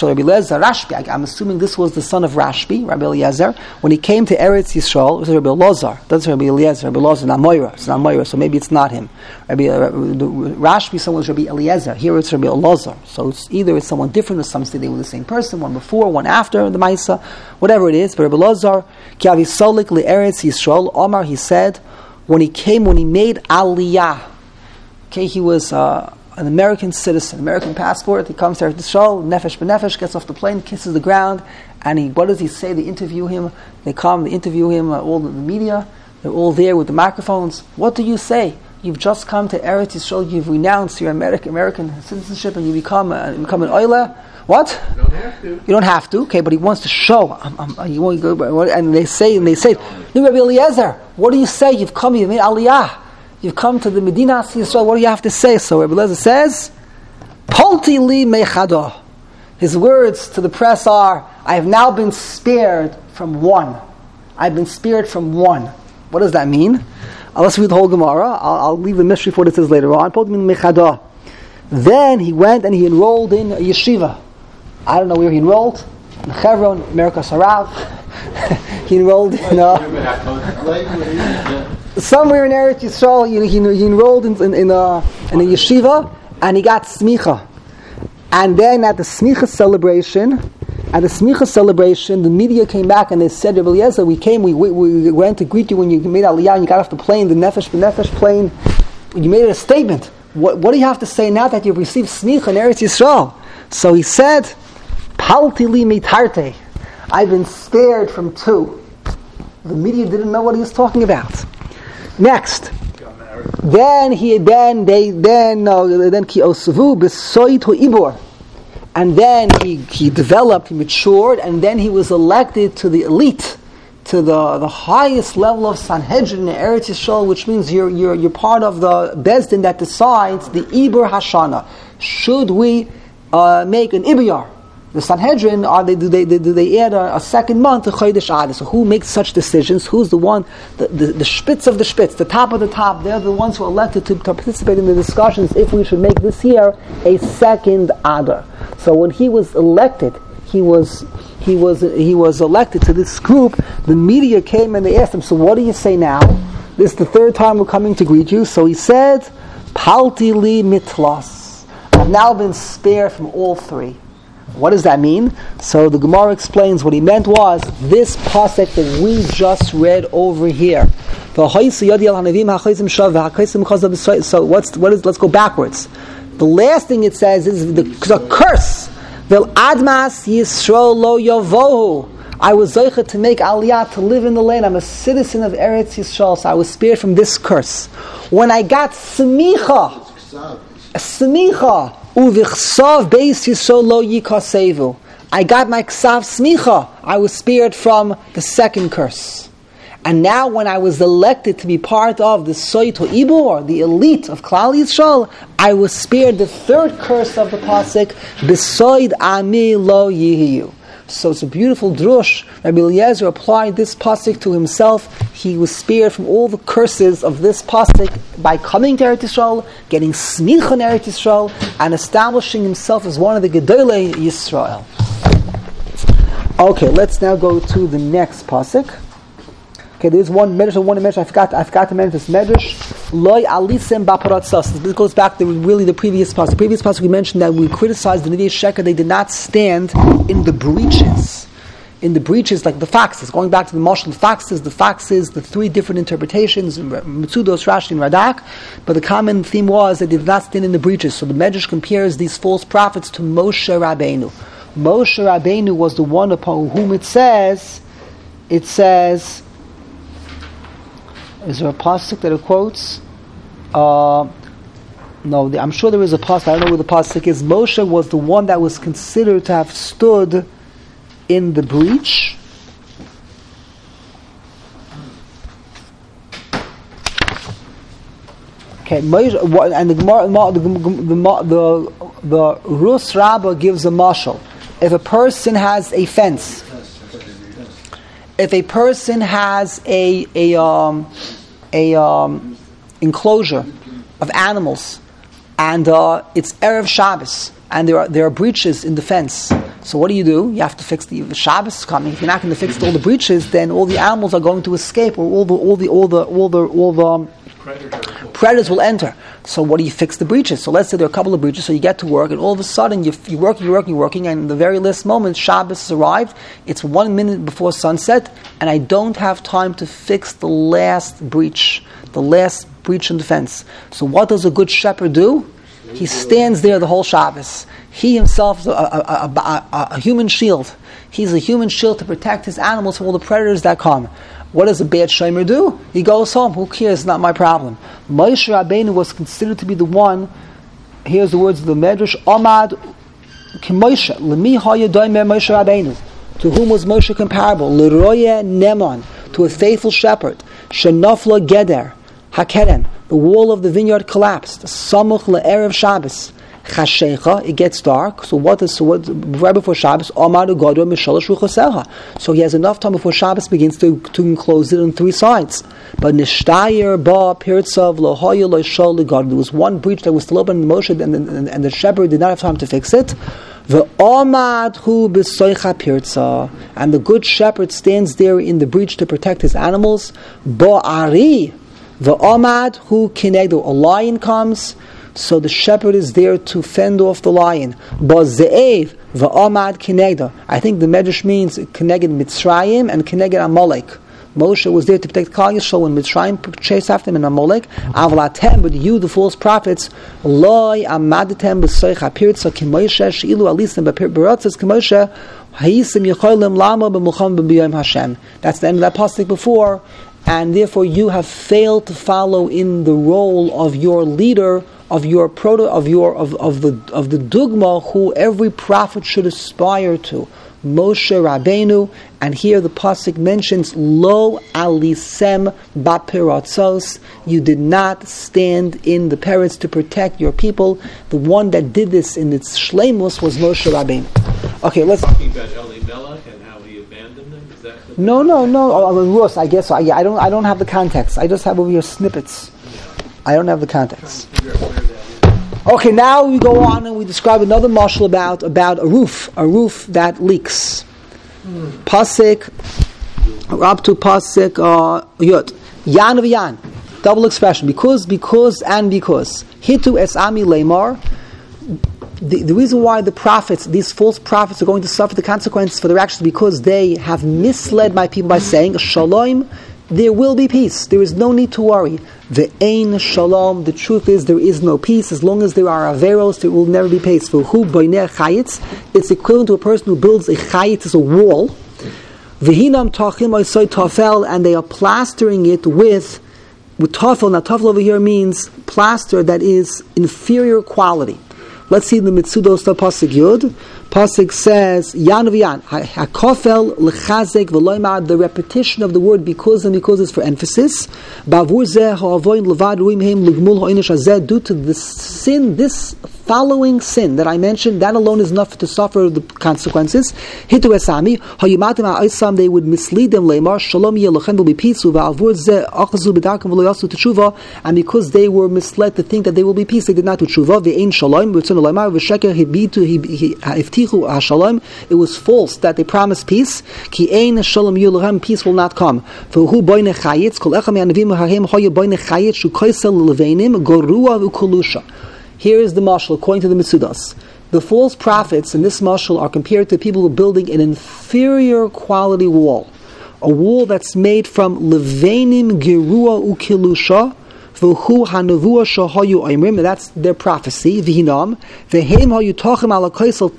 this was the son of Rashbi, Rabbi Eliezer. When he came to Eretz Yisrael, it was Rabbi Elazar. That's Rabbi Eliezer. Rabbi Elazar, not Moira. It's not Moira, so maybe it's not him. Rabbi, uh, Rashbi, someone was Rabbi Eliezer. Here it's Rabbi Elazar. So it's either it's someone different, or some say they were the same person, one before, one after the Maisa, whatever it is. But Rabbi Elazar, Kiavi Solik li Eretz Yisrael, Omar, he said, when he came, when he made Aliyah, okay, he was uh, an American citizen, American passport. He comes to Eretz Yisrael, nefesh b'nefesh, gets off the plane, kisses the ground, and he, what does he say? They interview him. They come, they interview him. Uh, all the media, they're all there with the microphones. What do you say? You've just come to Eretz Yisrael. You've renounced your American American citizenship, and you become uh, you become an oiler. What? You don't have to. You don't have to. Okay, but he wants to show. I'm, I'm, you want to go, and they say, and they say, Rabbi Eliezer, what do you say? You've come. You've made Aliyah. You've come to the Medina Yisrael. What do you have to say? So Rabbi Eliezer says, "Polti li mechado." His words to the press are, "I have now been spared from one. I've been spared from one." What does that mean? Uh, let's read the whole Gemara. I'll, I'll leave the mystery for what it says later on. Polti li mechado. Then he went and he enrolled in a yeshiva. I don't know where he enrolled. In Hebron, Merkas Harav. He enrolled in uh, somewhere in Eretz Yisrael. He, he, he enrolled in, in, in, a, in a yeshiva, and he got smicha. And then at the smicha celebration, At the Smicha celebration, the media came back and they said, Rabbi Eliezer, we came, we, we, we went to greet you when you made Aliyah and you got off the plane, the Nefesh B'Nefesh plane. You made a statement. What, what do you have to say now that you've received Smicha in Eretz Yisrael? So he said, Palti li mitarte. I've been spared from two. The media didn't know what he was talking about. Next. Then he, then they, then, no, then ki osavu b'soit ho'ibor. And then he, he developed, he matured, and then he was elected to the elite, to the, the highest level of Sanhedrin in Eretz Yisrael, which means you're, you're, you're part of the Bezdin that decides the Ibor Hashana. Should we uh, make an Ibiyar? The Sanhedrin, are they, do they do they add a, a second month to Chodesh Adar? So who makes such decisions? Who's the one, the, the, the spitz of the spitz, the top of the top? They're the ones who are elected to, to participate in the discussions if we should make this year a second Adar. So when he was elected, he was he was he was elected to this group. The media came and they asked him, "So what do you say now? This is the third time we're coming to greet you." So he said, "Palti li mitlas. I've now been spared from all three." What does that mean? So the Gemara explains what he meant was this pasuk that we just read over here. So what's what is? Let's go backwards. The last thing it says is the, the curse. Vel admas Yisrael lo yavohu. I was zeicha to make aliyah, to live in the land. I'm a citizen of Eretz Yisrael, so I was spared from this curse. When I got smicha, smicha, uvichsav beis Yisrael lo yikasevu. I got my ksav smicha. I was spared from the second curse. And now when I was elected to be part of the Soit Ibor, the elite of Klal Yisrael, I was spared the third curse of the pasuk, B'soid ami lo yihiyu. So it's a beautiful drush. Rabbi Eliezer applied this pasuk to himself. He was spared from all the curses of this pasuk by coming to Eretz Yisrael, getting smicha in Eretz Yisrael, and establishing himself as one of the Gedolei Yisrael. Okay, let's now go to the next pasuk. Okay, there's one medrash, one medrash. I forgot. I forgot to mention this medrash. Loi alisem baparatzas. This goes back to really the previous pasuk. The previous pasuk we mentioned that we criticized the Nevi'ah Sheker. They did not stand in the breaches, in the breaches like the foxes. Going back to the marshal foxes, the foxes, the three different interpretations, Mitzudos, Rashi, and Radak. But the common theme was that they did not stand in the breaches. So the medrash compares these false prophets to Moshe Rabbeinu. Moshe Rabbeinu was the one upon whom it says, it says. Is there a pasuk that it quotes? Uh, no, the, I'm sure there is a pasuk. I don't know where the pasuk is. Moshe was the one that was considered to have stood in the breach. Okay, Moshe, and the the the the, the Rus Rabbah gives a mashal. If a person has a fence, if a person has a a um, a um, enclosure of animals, and uh, it's Erev Shabbos, and there are there are breaches in the fence. So what do you do? You have to fix the, the Shabbos is coming. If you're not going to fix all the breaches, then all the animals are going to escape, or all the all the all the all the all the um, predators will enter. So what do you fix the breaches? So let's say there are a couple of breaches, so you get to work, and all of a sudden you you work, you're working, you're working, and in the very last moment, Shabbos has arrived. It's one minute before sunset, and I don't have time to fix the last breach, the last breach in the fence. So what does a good shepherd do? He stands there the whole Shabbos. He himself is a, a, a, a, a human shield. He's a human shield to protect his animals from all the predators that come. What does a bad shomer do? He goes home. Who cares? It's not my problem. Moshe Rabbeinu was considered to be the one. Here's the words of the Medrash. Amad Moshe Lemi Hayadoymer Moshe Rabbeinu. To whom was Moshe comparable? Leroye Neman, to a faithful shepherd. Shenafla Geder Hakeren. The wall of the vineyard collapsed. Samuch le'erev Shabbos. Chashecha, it gets dark. So what is so what right before Shabbos? Amar Gadol Mishalosh Ruchasecha. So he has enough time before Shabbos begins to, to enclose it on three sides. But Nishtayer Ba Pirtzav Lohoya Loishol Gadol. There was one breach that was still open in Moshe, and, and, and the shepherd did not have time to fix it. The Amad Hu B'Soicha Pirtza, and the good shepherd stands there in the breach to protect his animals. Ba'ari. The Amad Hu Kinegdo, a lion comes, so the shepherd is there to fend off the lion. Ba'ze'ev Va'amad kinegda. I think the Medrash means kineged Mitzrayim and kineged Amalek. Moshe was there to protect Klal Yisrael when Mitzrayim chased after him in Amalek. Avlatem, but you, the false prophets, loy amadatem b'soich hapirtza k'Moshe she'ilu alisim b'piratzas k'Moshe ha'isim yecholim lama b'mulcham b'biyom Hashem. That's the end of that pasuk before, and therefore you have failed to follow in the role of your leader, of your proto, of your of, of the of the dugma who every prophet should aspire to. Moshe Rabbeinu, and here the pasuk mentions Lo alisem bapiratzos. You did not stand in the parrots to protect your people. The one that did this in its shleimus was Moshe Rabbeinu. Okay, let's. Talking about Elimelech and how he abandoned them. Is that the No, no, no. Oh, Russ, I guess I, I don't. I don't have the context. I just have over here snippets. I don't have the context. Figure out where that is. Okay, now we go on and we describe another mashal about about a roof, a roof that leaks. Hmm. Pasik, up to pasik uh, yud, yan of yan, double expression, because, because, and because. Hitu es ami leimar. The, the reason why the prophets, these false prophets, are going to suffer the consequences for their actions because they have misled my people by saying shalom. There will be peace. There is no need to worry. The ein shalom. The truth is there is no peace as long as there are averos. There will never be peace. For who boiner chayitz? It's equivalent to a person who builds a chayitz, as a wall. V'hinam tachim oisoi tafel, and they are plastering it with with tafel. Now tafel over here means plaster that is inferior quality. Let's see the Mitzudos the pasuk Yud. Pasuk says yan v'yan hakofel lechazek v'loymad. The repetition of the word because and because is for emphasis. Bavur zeh ha'avoin levad ruim heim lugmul ha'inish hazeh. Due to the sin, this following sin that I mentioned, that alone is enough to suffer the consequences. Hitu esami hayumatim ha'isam. They would mislead them. Leimar shalom yelochem will be peace. Uva'avur zeh achazu b'darkim v'lo yasu teshuva. And because they were misled to think that they will be peace, they did not do teshuva. Ve'ein shalom v'tzon leimar v'sheker hibitu hiftichu. It was false that they promised peace. Ki ein shalom yulchem, peace will not come. For who boine chayitz kol echem yanavim hahem hoye boine chayitz shu koisel leveinim gorua v'kulusha. Here is the mashal according to the Mitzudos. The false prophets in this mashal are compared to people who are building an inferior quality wall, a wall that's made from leveinim gerua ukilusha. V'hu hanavua shahayu oimrim. That's their prophecy. V'hinam v'hem hayu tachim ala kaisel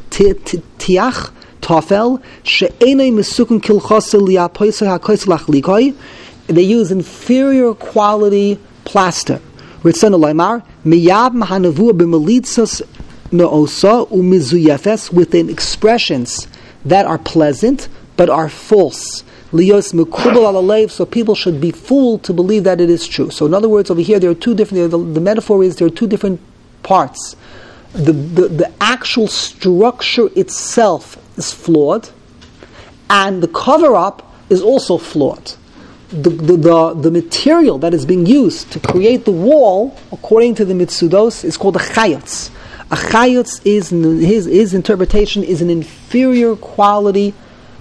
tiach tafel she'enei mesukun kilchasel liapoisei ha'kaisel achlikai. They use inferior quality plaster. Ritzon olaymar miyab hanavua b'melitzas me'osa u'mizuyefes, within expressions that are pleasant but are false. Lios mekubal alalev, so people should be fooled to believe that it is true. So in other words, over here there are two different. The, the metaphor is there are two different parts. The, the the actual structure itself is flawed, and the cover up is also flawed. The the the, the material that is being used to create the wall, according to the Mitzudos, is called a chayotz. A chayotz is his his interpretation is an inferior quality.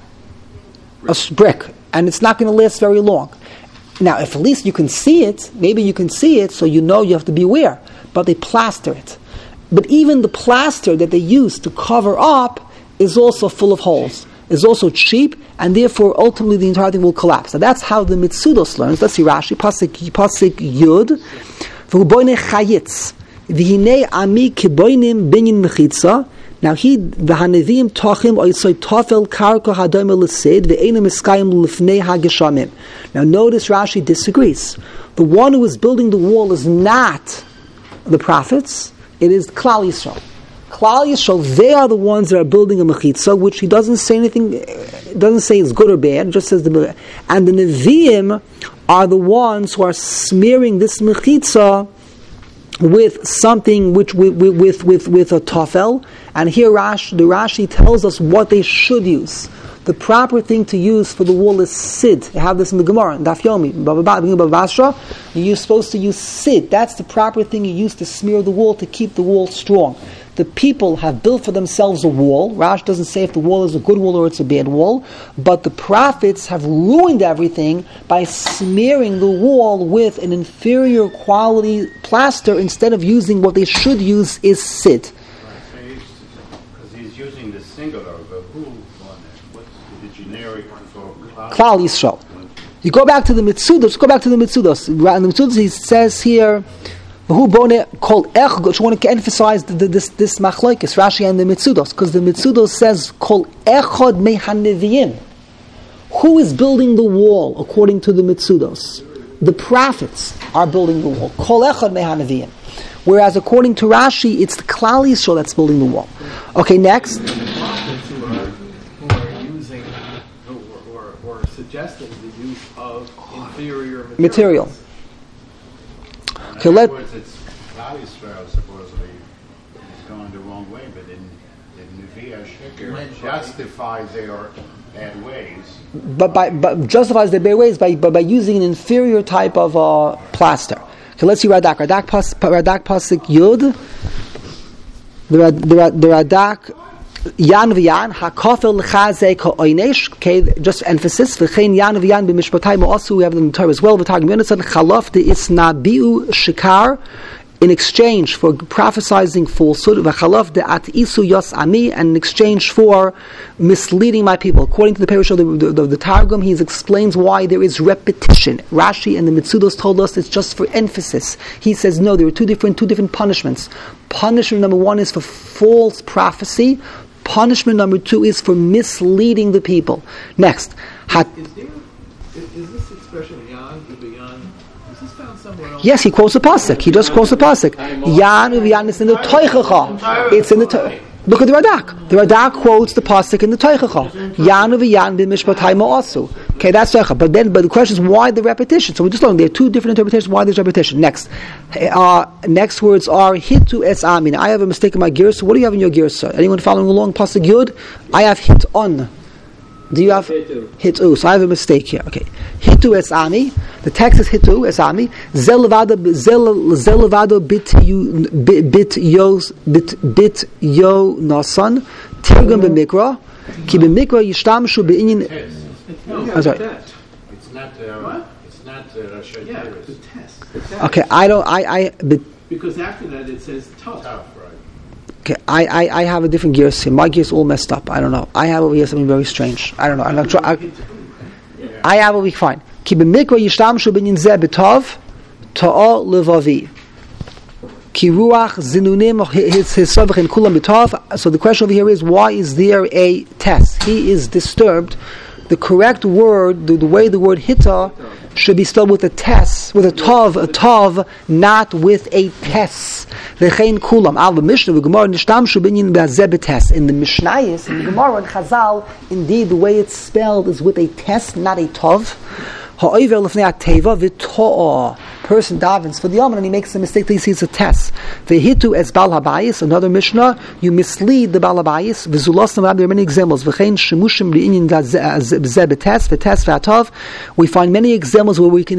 A brick, and it's not going to last very long. Now, if at least you can see it, maybe you can see it, so you know you have to beware. But they plaster it. But even the plaster that they use to cover up is also full of holes. Is also cheap, and therefore ultimately the entire thing will collapse. Now that's how the Mitzudos learns. Let's see Rashi, pasuk pasuk Yud, v'huboine chayitz, v'hinei ami kiboinim binyin mechitza. Now he v'hanevim tachim oisoi tafel karka hadom l'sid ve'enim eskayim l'fnei hageshamim. Now notice Rashi disagrees. The one who is building the wall is not the prophets; it is Klal Yisrael. Klal Yisrael, they are the ones that are building a mechitza, which he doesn't say anything, doesn't say it's good or bad. It just says the and the Nevi'im are the ones who are smearing this mechitza with something which with with with, with a tafel. And here Rash, the Rashi tells us what they should use. The proper thing to use for the wall is sid. You have this in the Gemara, in Daf Yomi. You're supposed to use sid. That's the proper thing you use to smear the wall to keep the wall strong. The people have built for themselves a wall. Rash doesn't say if the wall is a good wall or it's a bad wall, but the prophets have ruined everything by smearing the wall with an inferior quality plaster instead of using what they should use is sid. Because he's using the generic for Klal Yisrael. You go back to the Mitzudos. Go back to the Mitzudos. In the Mitzudos, he says here, "Who bone called ech?" I want to emphasize the, the, this this machlokes Rashi and the Mitzudos, because the Mitzudos says "Kol echad mehaneviyim." Who is building the wall according to the Mitzudos? The prophets are building the wall. Kol echad mehaneviyim. Whereas according to Rashi, it's the Klal Yisrael that's building the wall. Okay, next. The prophets who are, who are using or, or, or suggesting the use of inferior materials. Material. In Okay, other let. words, it's Klal Yisrael supposedly is going the wrong way, but in in Nevi'ah Sheker justifies their bad ways. But by but justifies their bad ways by by, by using an inferior type of uh, plaster. Okay, let's see Radak. Radak pas Radak pasuk Yud. The the the Radak Yan v'yan hakafel l'chazek ha'oinesh. Okay, just emphasis. V'chein yan v'yan b'mishpatay ma'asu. We have them in the Torah as well. V'targum yonasan chalaf de'isnabiu shikar. In exchange for prophesizing falsehood, v'chalaf de'at isu yos ami, and in exchange for misleading my people. According to the Parish of the, the, the, the Targum, he explains why there is repetition. Rashi and the Mitzudos told us it's just for emphasis. He says no, there are two different two different punishments. Punishment number one is for false prophecy. Punishment number two is for misleading the people. Next, hat, Is there is, is this expression yan u'beyan? Is this found somewhere else? yes, he quotes a pasuk. He just quotes a pasuk. Yan u'yan is in the Toichacha. It's in the to- look at the Radak. The Radak quotes the pasuk in the Toichacha. Yan u'yan b'mishpatay ma'asu. Okay, that's Toichacha. But then, but the question is why the repetition? So we just learned there are two different interpretations. Why there's repetition? Next, uh, next words are hitu es amin. I have a mistake in my gear. So what do you have in your gear, sir? Anyone following along pasuk Yud? I have hit on. Do you have hitu? So I have a mistake here. Okay, hitu es ami. The text is hitu es ami. Zel levado zel levado bit you bit yo bit bit yo nasan tirgum b'mikra ki b'mikra yishtamshu be'inyin. I'm sorry. It's not. Uh, it's not uh, Rashi Yeah, Torah. the test. The test. Okay, I don't. I I but Because after that it says tough. Tough, right? okay. I, I, I have a different gears here. My gears all messed up. I don't know. I have over here something very strange. I don't know. I'm not try, I, I have over here fine. Ki b'mikra yishtamshu be'inyin zeh b'tov ta'al levavi. Ki ruach zinunim hisavach in kulam b'tov. So the question over here is, why is there a test? He is disturbed. The correct word, the, the way the word hita should be spelled with a tes, with a tov, a tov, not with a tes. V'chein kulam. Al b'mishnah v'gemara nishtamshu b'inyin b'azeh b'tes. In the Mishnayos, in the Gemara and Chazal, indeed the way it's spelled is with a tes, not a tov. Ha'over l'fnei ha'teva v'to'ah. Person davens for the Yom and he makes a mistake that he sees a test. Vehitu es bal habayis, another Mishnah, you mislead the bal habayis. V'zulastam rab, there are many examples. V'chein shemushim li'inyin zeh b'tes, v'tes v'atov. We find many examples where we can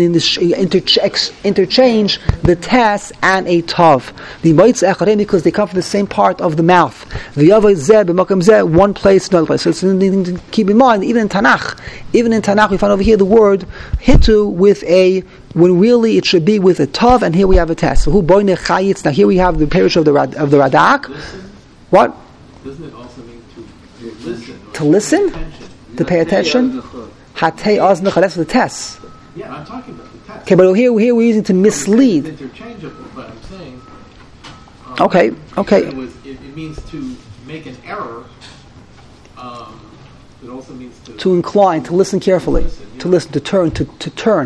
interchange the tes and a tov. The moitz echarem, because they come from the same part of the mouth. V'yavay zeh b'makam zeh, one place, another place. So it's something to keep in mind. Even in Tanakh, even in Tanakh, we find over here the word hitu with a, when really it should be with a tav, and here we have a test. So who boine chayitz? Now here we have the parish of the Rad, of the Radak. Listen. What? Doesn't it also mean to, to listen? or To listen? pay attention? To pay attention? Hatei aznecha. That's the test. Yeah, I'm talking about the test. Okay, but here, here we're using to mislead. It's interchangeable, but I'm saying. Um, Okay, okay. It, was, it, it means to make an error. Um, it also means to. To incline, to listen carefully, Listen, yeah. to listen, to turn, to to turn.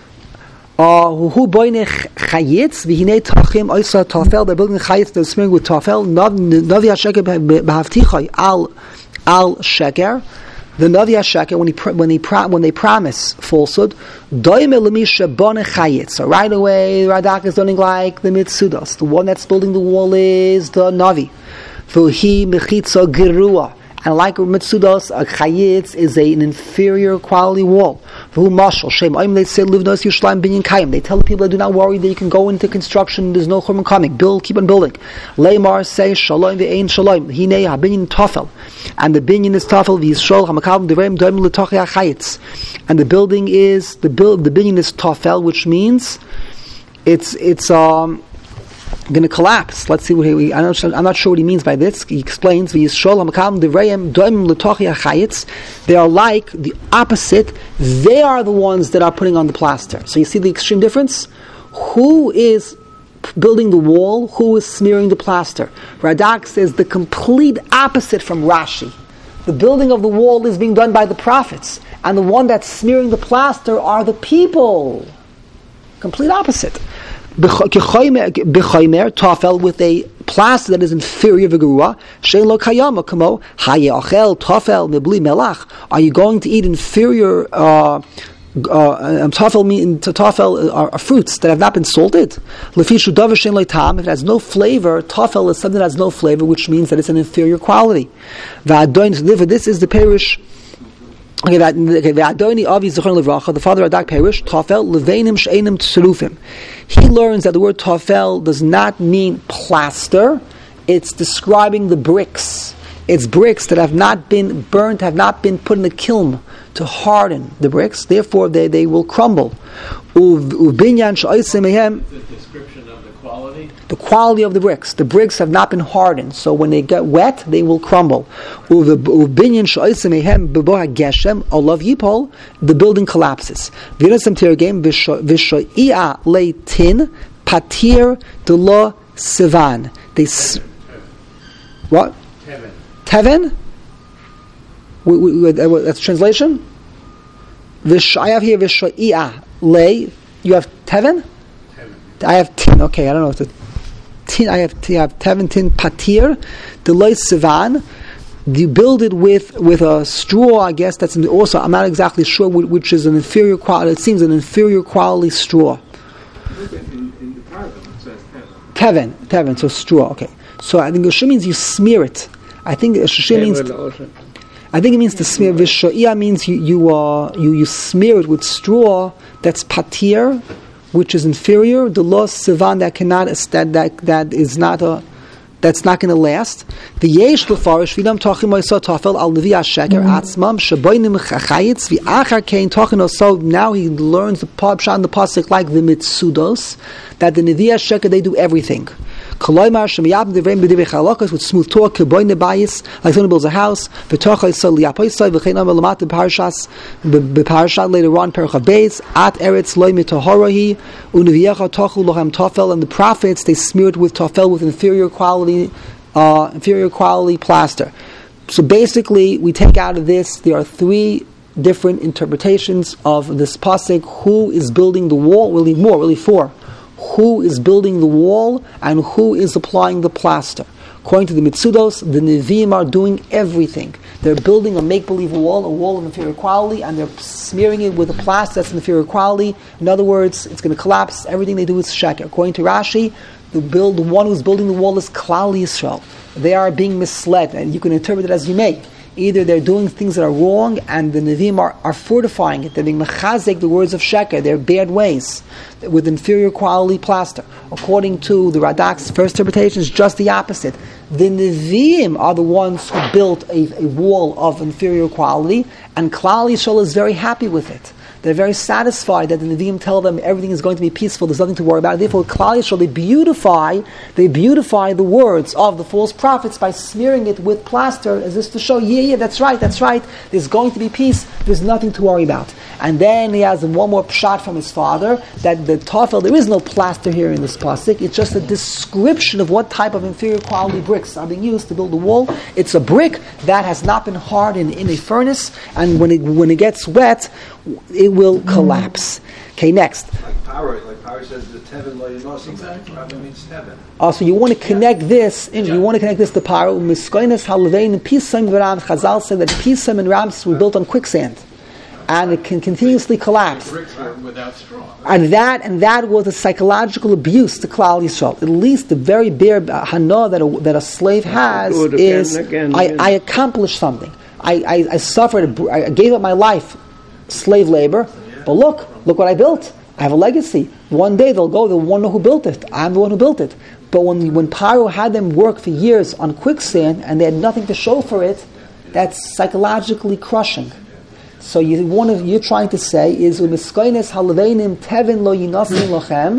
Who boine chayitz v'hinei tachim oisa tafel. They're building chayitz. They're smearing with tafel. Navi hasheker b'havtichai al al sheker. The Navi hasheker, when he when he when they promise falsehood, doime lemisha bone chayitz. So right away, the Radak is learning like the Mitzudos. The one that's building the wall is the Navi. V'hi mechitza gerua. And like Mitzudos, a chayitz is a, an inferior quality wall. They tell the people that do not worry that you can go into construction, there's no harm coming. Build, keep on building. Leimar say shalom ve'ein shalom. Hinei habinyan tafel. And the binyan is tafel v'yishol hamakavim devarim doim l'tochi hachayitz. And the building is, the build, the binyan is tafel, which means it's, it's, um, going to collapse. Let's see what he. I'm not, I'm not sure what he means by this. He explains, They are like the opposite. They are the ones that are putting on the plaster. So you see the extreme difference? Who is building the wall? Who is smearing the plaster? Radak says the complete opposite from Rashi. The building of the wall is being done by the prophets, and the one that's smearing the plaster are the people. Complete opposite. B'chaymer, tafel, with a plaster that is inferior v'gerua, shein lo kayama, kamo, hayachel, tafel, mebli melach. Are you going to eat inferior, uh, uh, tafel, mean, tafel are, are fruits that have not been salted? Lefishu davar shein lo tam, if it has no flavor, tafel is something that has no flavor, which means that it's an inferior quality. V'adoin, this is the parish. Okay, the father of Radak Perish, Tafel, Leveinim She'enim Tserufim. He learns that the word Tafel does not mean plaster, it's describing the bricks. It's bricks that have not been burnt, have not been put in a kiln to harden the bricks, therefore they, they will crumble. The description of the quality? The quality of the bricks. The bricks have not been hardened, so when they get wet, they will crumble. The building collapses. They s- what? Teven. We, we, we, that's translation. I have here Visha'i'a lay. You have Teven? I have tin. Okay, I don't know if the tin. I have, I have Teven tin patir. The loy sivan. You build it with, with a straw. I guess that's in the, also. I'm not exactly sure which, which is an inferior quality. It seems an inferior quality straw. In, in the paragraph it says Teven. Teven, Teven. So straw. Okay. So I think Shusha means you smear it. I think Shusha means. I think it means to smear. Visho'ia means you you, uh, you you smear it with straw. That's patir, which is inferior. The law sivan that cannot that that that is not a that's not going to last. The yesh lefarish vidam tachim oisa tafel al nevi hasheker atzmam shaboinim chachayitz v'achar kein tachin oso. Now he learns the pshat and the pasuk like the mitzudos that the nevi hasheker they do everything. Koloimar shemiyab devreim b'divrei chalakas with smooth talk keboine bayis like someone builds a house. V'tocha yisol liapoisai v'cheinam elamat b'parashas b'parashat later on percha beis at eretz loy mitohorohi uneviyecha tochu lochem tofel, and the prophets they smeared with tofel with inferior quality uh, inferior quality plaster. So basically, we take out of this there are three different interpretations of this pasuk. Who is building the wall? Really more, really four. Who is building the wall and who is applying the plaster? According to the Mitzudos, the Nevi'im are doing everything. They're building a make-believe wall, a wall of inferior quality, and they're smearing it with a plaster that's inferior quality. In other words, it's going to collapse. Everything they do is sheker. According to Rashi, the build the one who's building the wall is Klal Yisrael. They are being misled, and you can interpret it as you may. Either they're doing things that are wrong, and the Nevi'im are, are fortifying it. They're being mechazek the words of sheker, their bad ways, with inferior quality plaster. According to the Radak's first interpretation, it's just the opposite. The Nevi'im are the ones who built a, a wall of inferior quality, and Klal Yisrael is very happy with it. They're very satisfied that the Nevi'im tell them everything is going to be peaceful, there's nothing to worry about. Therefore, Klal Yisrael, they beautify, they beautify the words of the false prophets by smearing it with plaster, as if to show, yeah, yeah, that's right, that's right, there's going to be peace, there's nothing to worry about. And then he has one more pshat from his father, that the tafel, there is no plaster here in this pasuk, it's just a description of what type of inferior quality bricks are being used to build the wall. It's a brick that has not been hardened in a furnace, and when it when it gets wet, it will collapse. Okay, next. Like power, like power says the teven lo yinosim. Exactly. Probably means teven. Also, you want to connect yeah. this. Yeah. You want to connect this to power. Miskoines halvein and pisam v'rams. Chazal said that pisam and rams were built on quicksand, and it can continuously collapse. Bricks were without straw. And that and that was a psychological abuse to Klal Yisrael. At least the very bare hana that a, that a slave has again, is again, I, I accomplished something. I, I, I suffered. I gave up my life. Slave labor, but look, look what I built. I have a legacy. One day they'll go, they'll want to know who built it. I'm the one who built it. But when when Paro had them work for years on quicksand and they had nothing to show for it, that's psychologically crushing. So you, one of you're trying to say is Umiskoines halaveinim tevin lo yinasim lochem.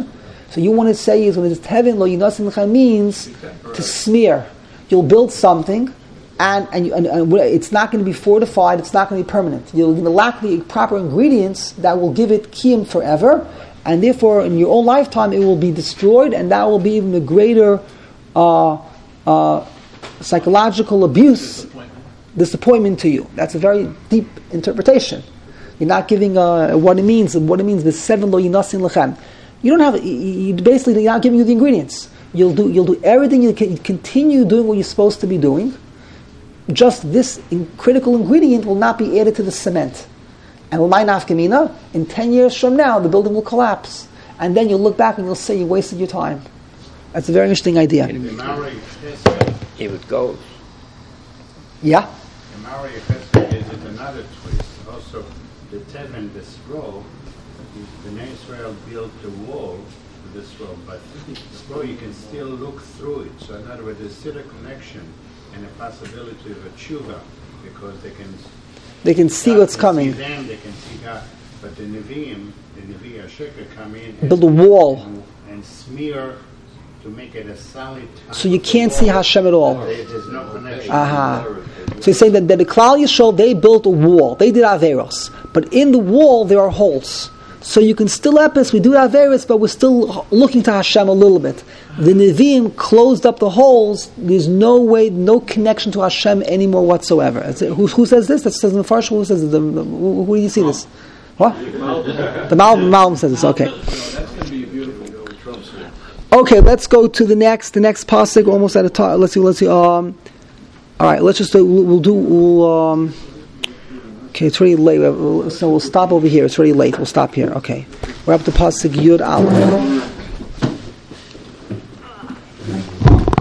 So you want to say is when it's Tevin lo yinasin lechem means to smear. You'll build something, and and, you, and, and it's not going to be fortified. It's not going to be permanent. You're going to lack the proper ingredients that will give it kiyum forever, and therefore in your own lifetime it will be destroyed, and that will be even a greater uh, uh, psychological abuse, disappointment. disappointment to you. That's a very deep interpretation. You're not giving uh, what it means. What it means the seven lo yinasin lechem. You don't have. You basically you're not giving you the ingredients. You'll do. You'll do everything. You can continue doing what you're supposed to be doing. Just this in critical ingredient will not be added to the cement. And l'may nafkamina, in ten years from now, the building will collapse, and then you'll look back and you'll say you wasted your time. That's a very interesting idea. It would go. Yeah. The Maori Chesed is it another twist. Also, the Tevin, the scroll. The Bnei Israel built a wall to the scroll, but the scroll you can still look through it. So in other words, there's still a connection and a possibility of a tshuva, because they can they can see God what's can coming. See them, they can see God, but the Nevi'im, the Nevi Hasheker come in and build a wall and, and smear to make it a solid. So you can't see Hashem at all. There's no connection. Aha. Uh-huh. So you say that, that the Klal Yisrael, they built a wall. They did Averos. But in the wall, there are holes. So you can still epis, we do Averos, but we're still looking to Hashem a little bit. The Nevi'im closed up the holes. There's no way, no connection to Hashem anymore whatsoever. Who, who says this? That says in the Farsh. Who says the, the, who, who do you see this? What? The Malbim Malbim says this. Okay. Okay, let's go to the next. The next pasuk. Almost at a time. Let's see. Let's see. Um, all right. Let's just. Uh, we'll, we'll do. We'll, um, okay, it's already late. So we'll stop over here. It's already late. We'll stop here. Okay. We're up to pasuk Yud Aleph.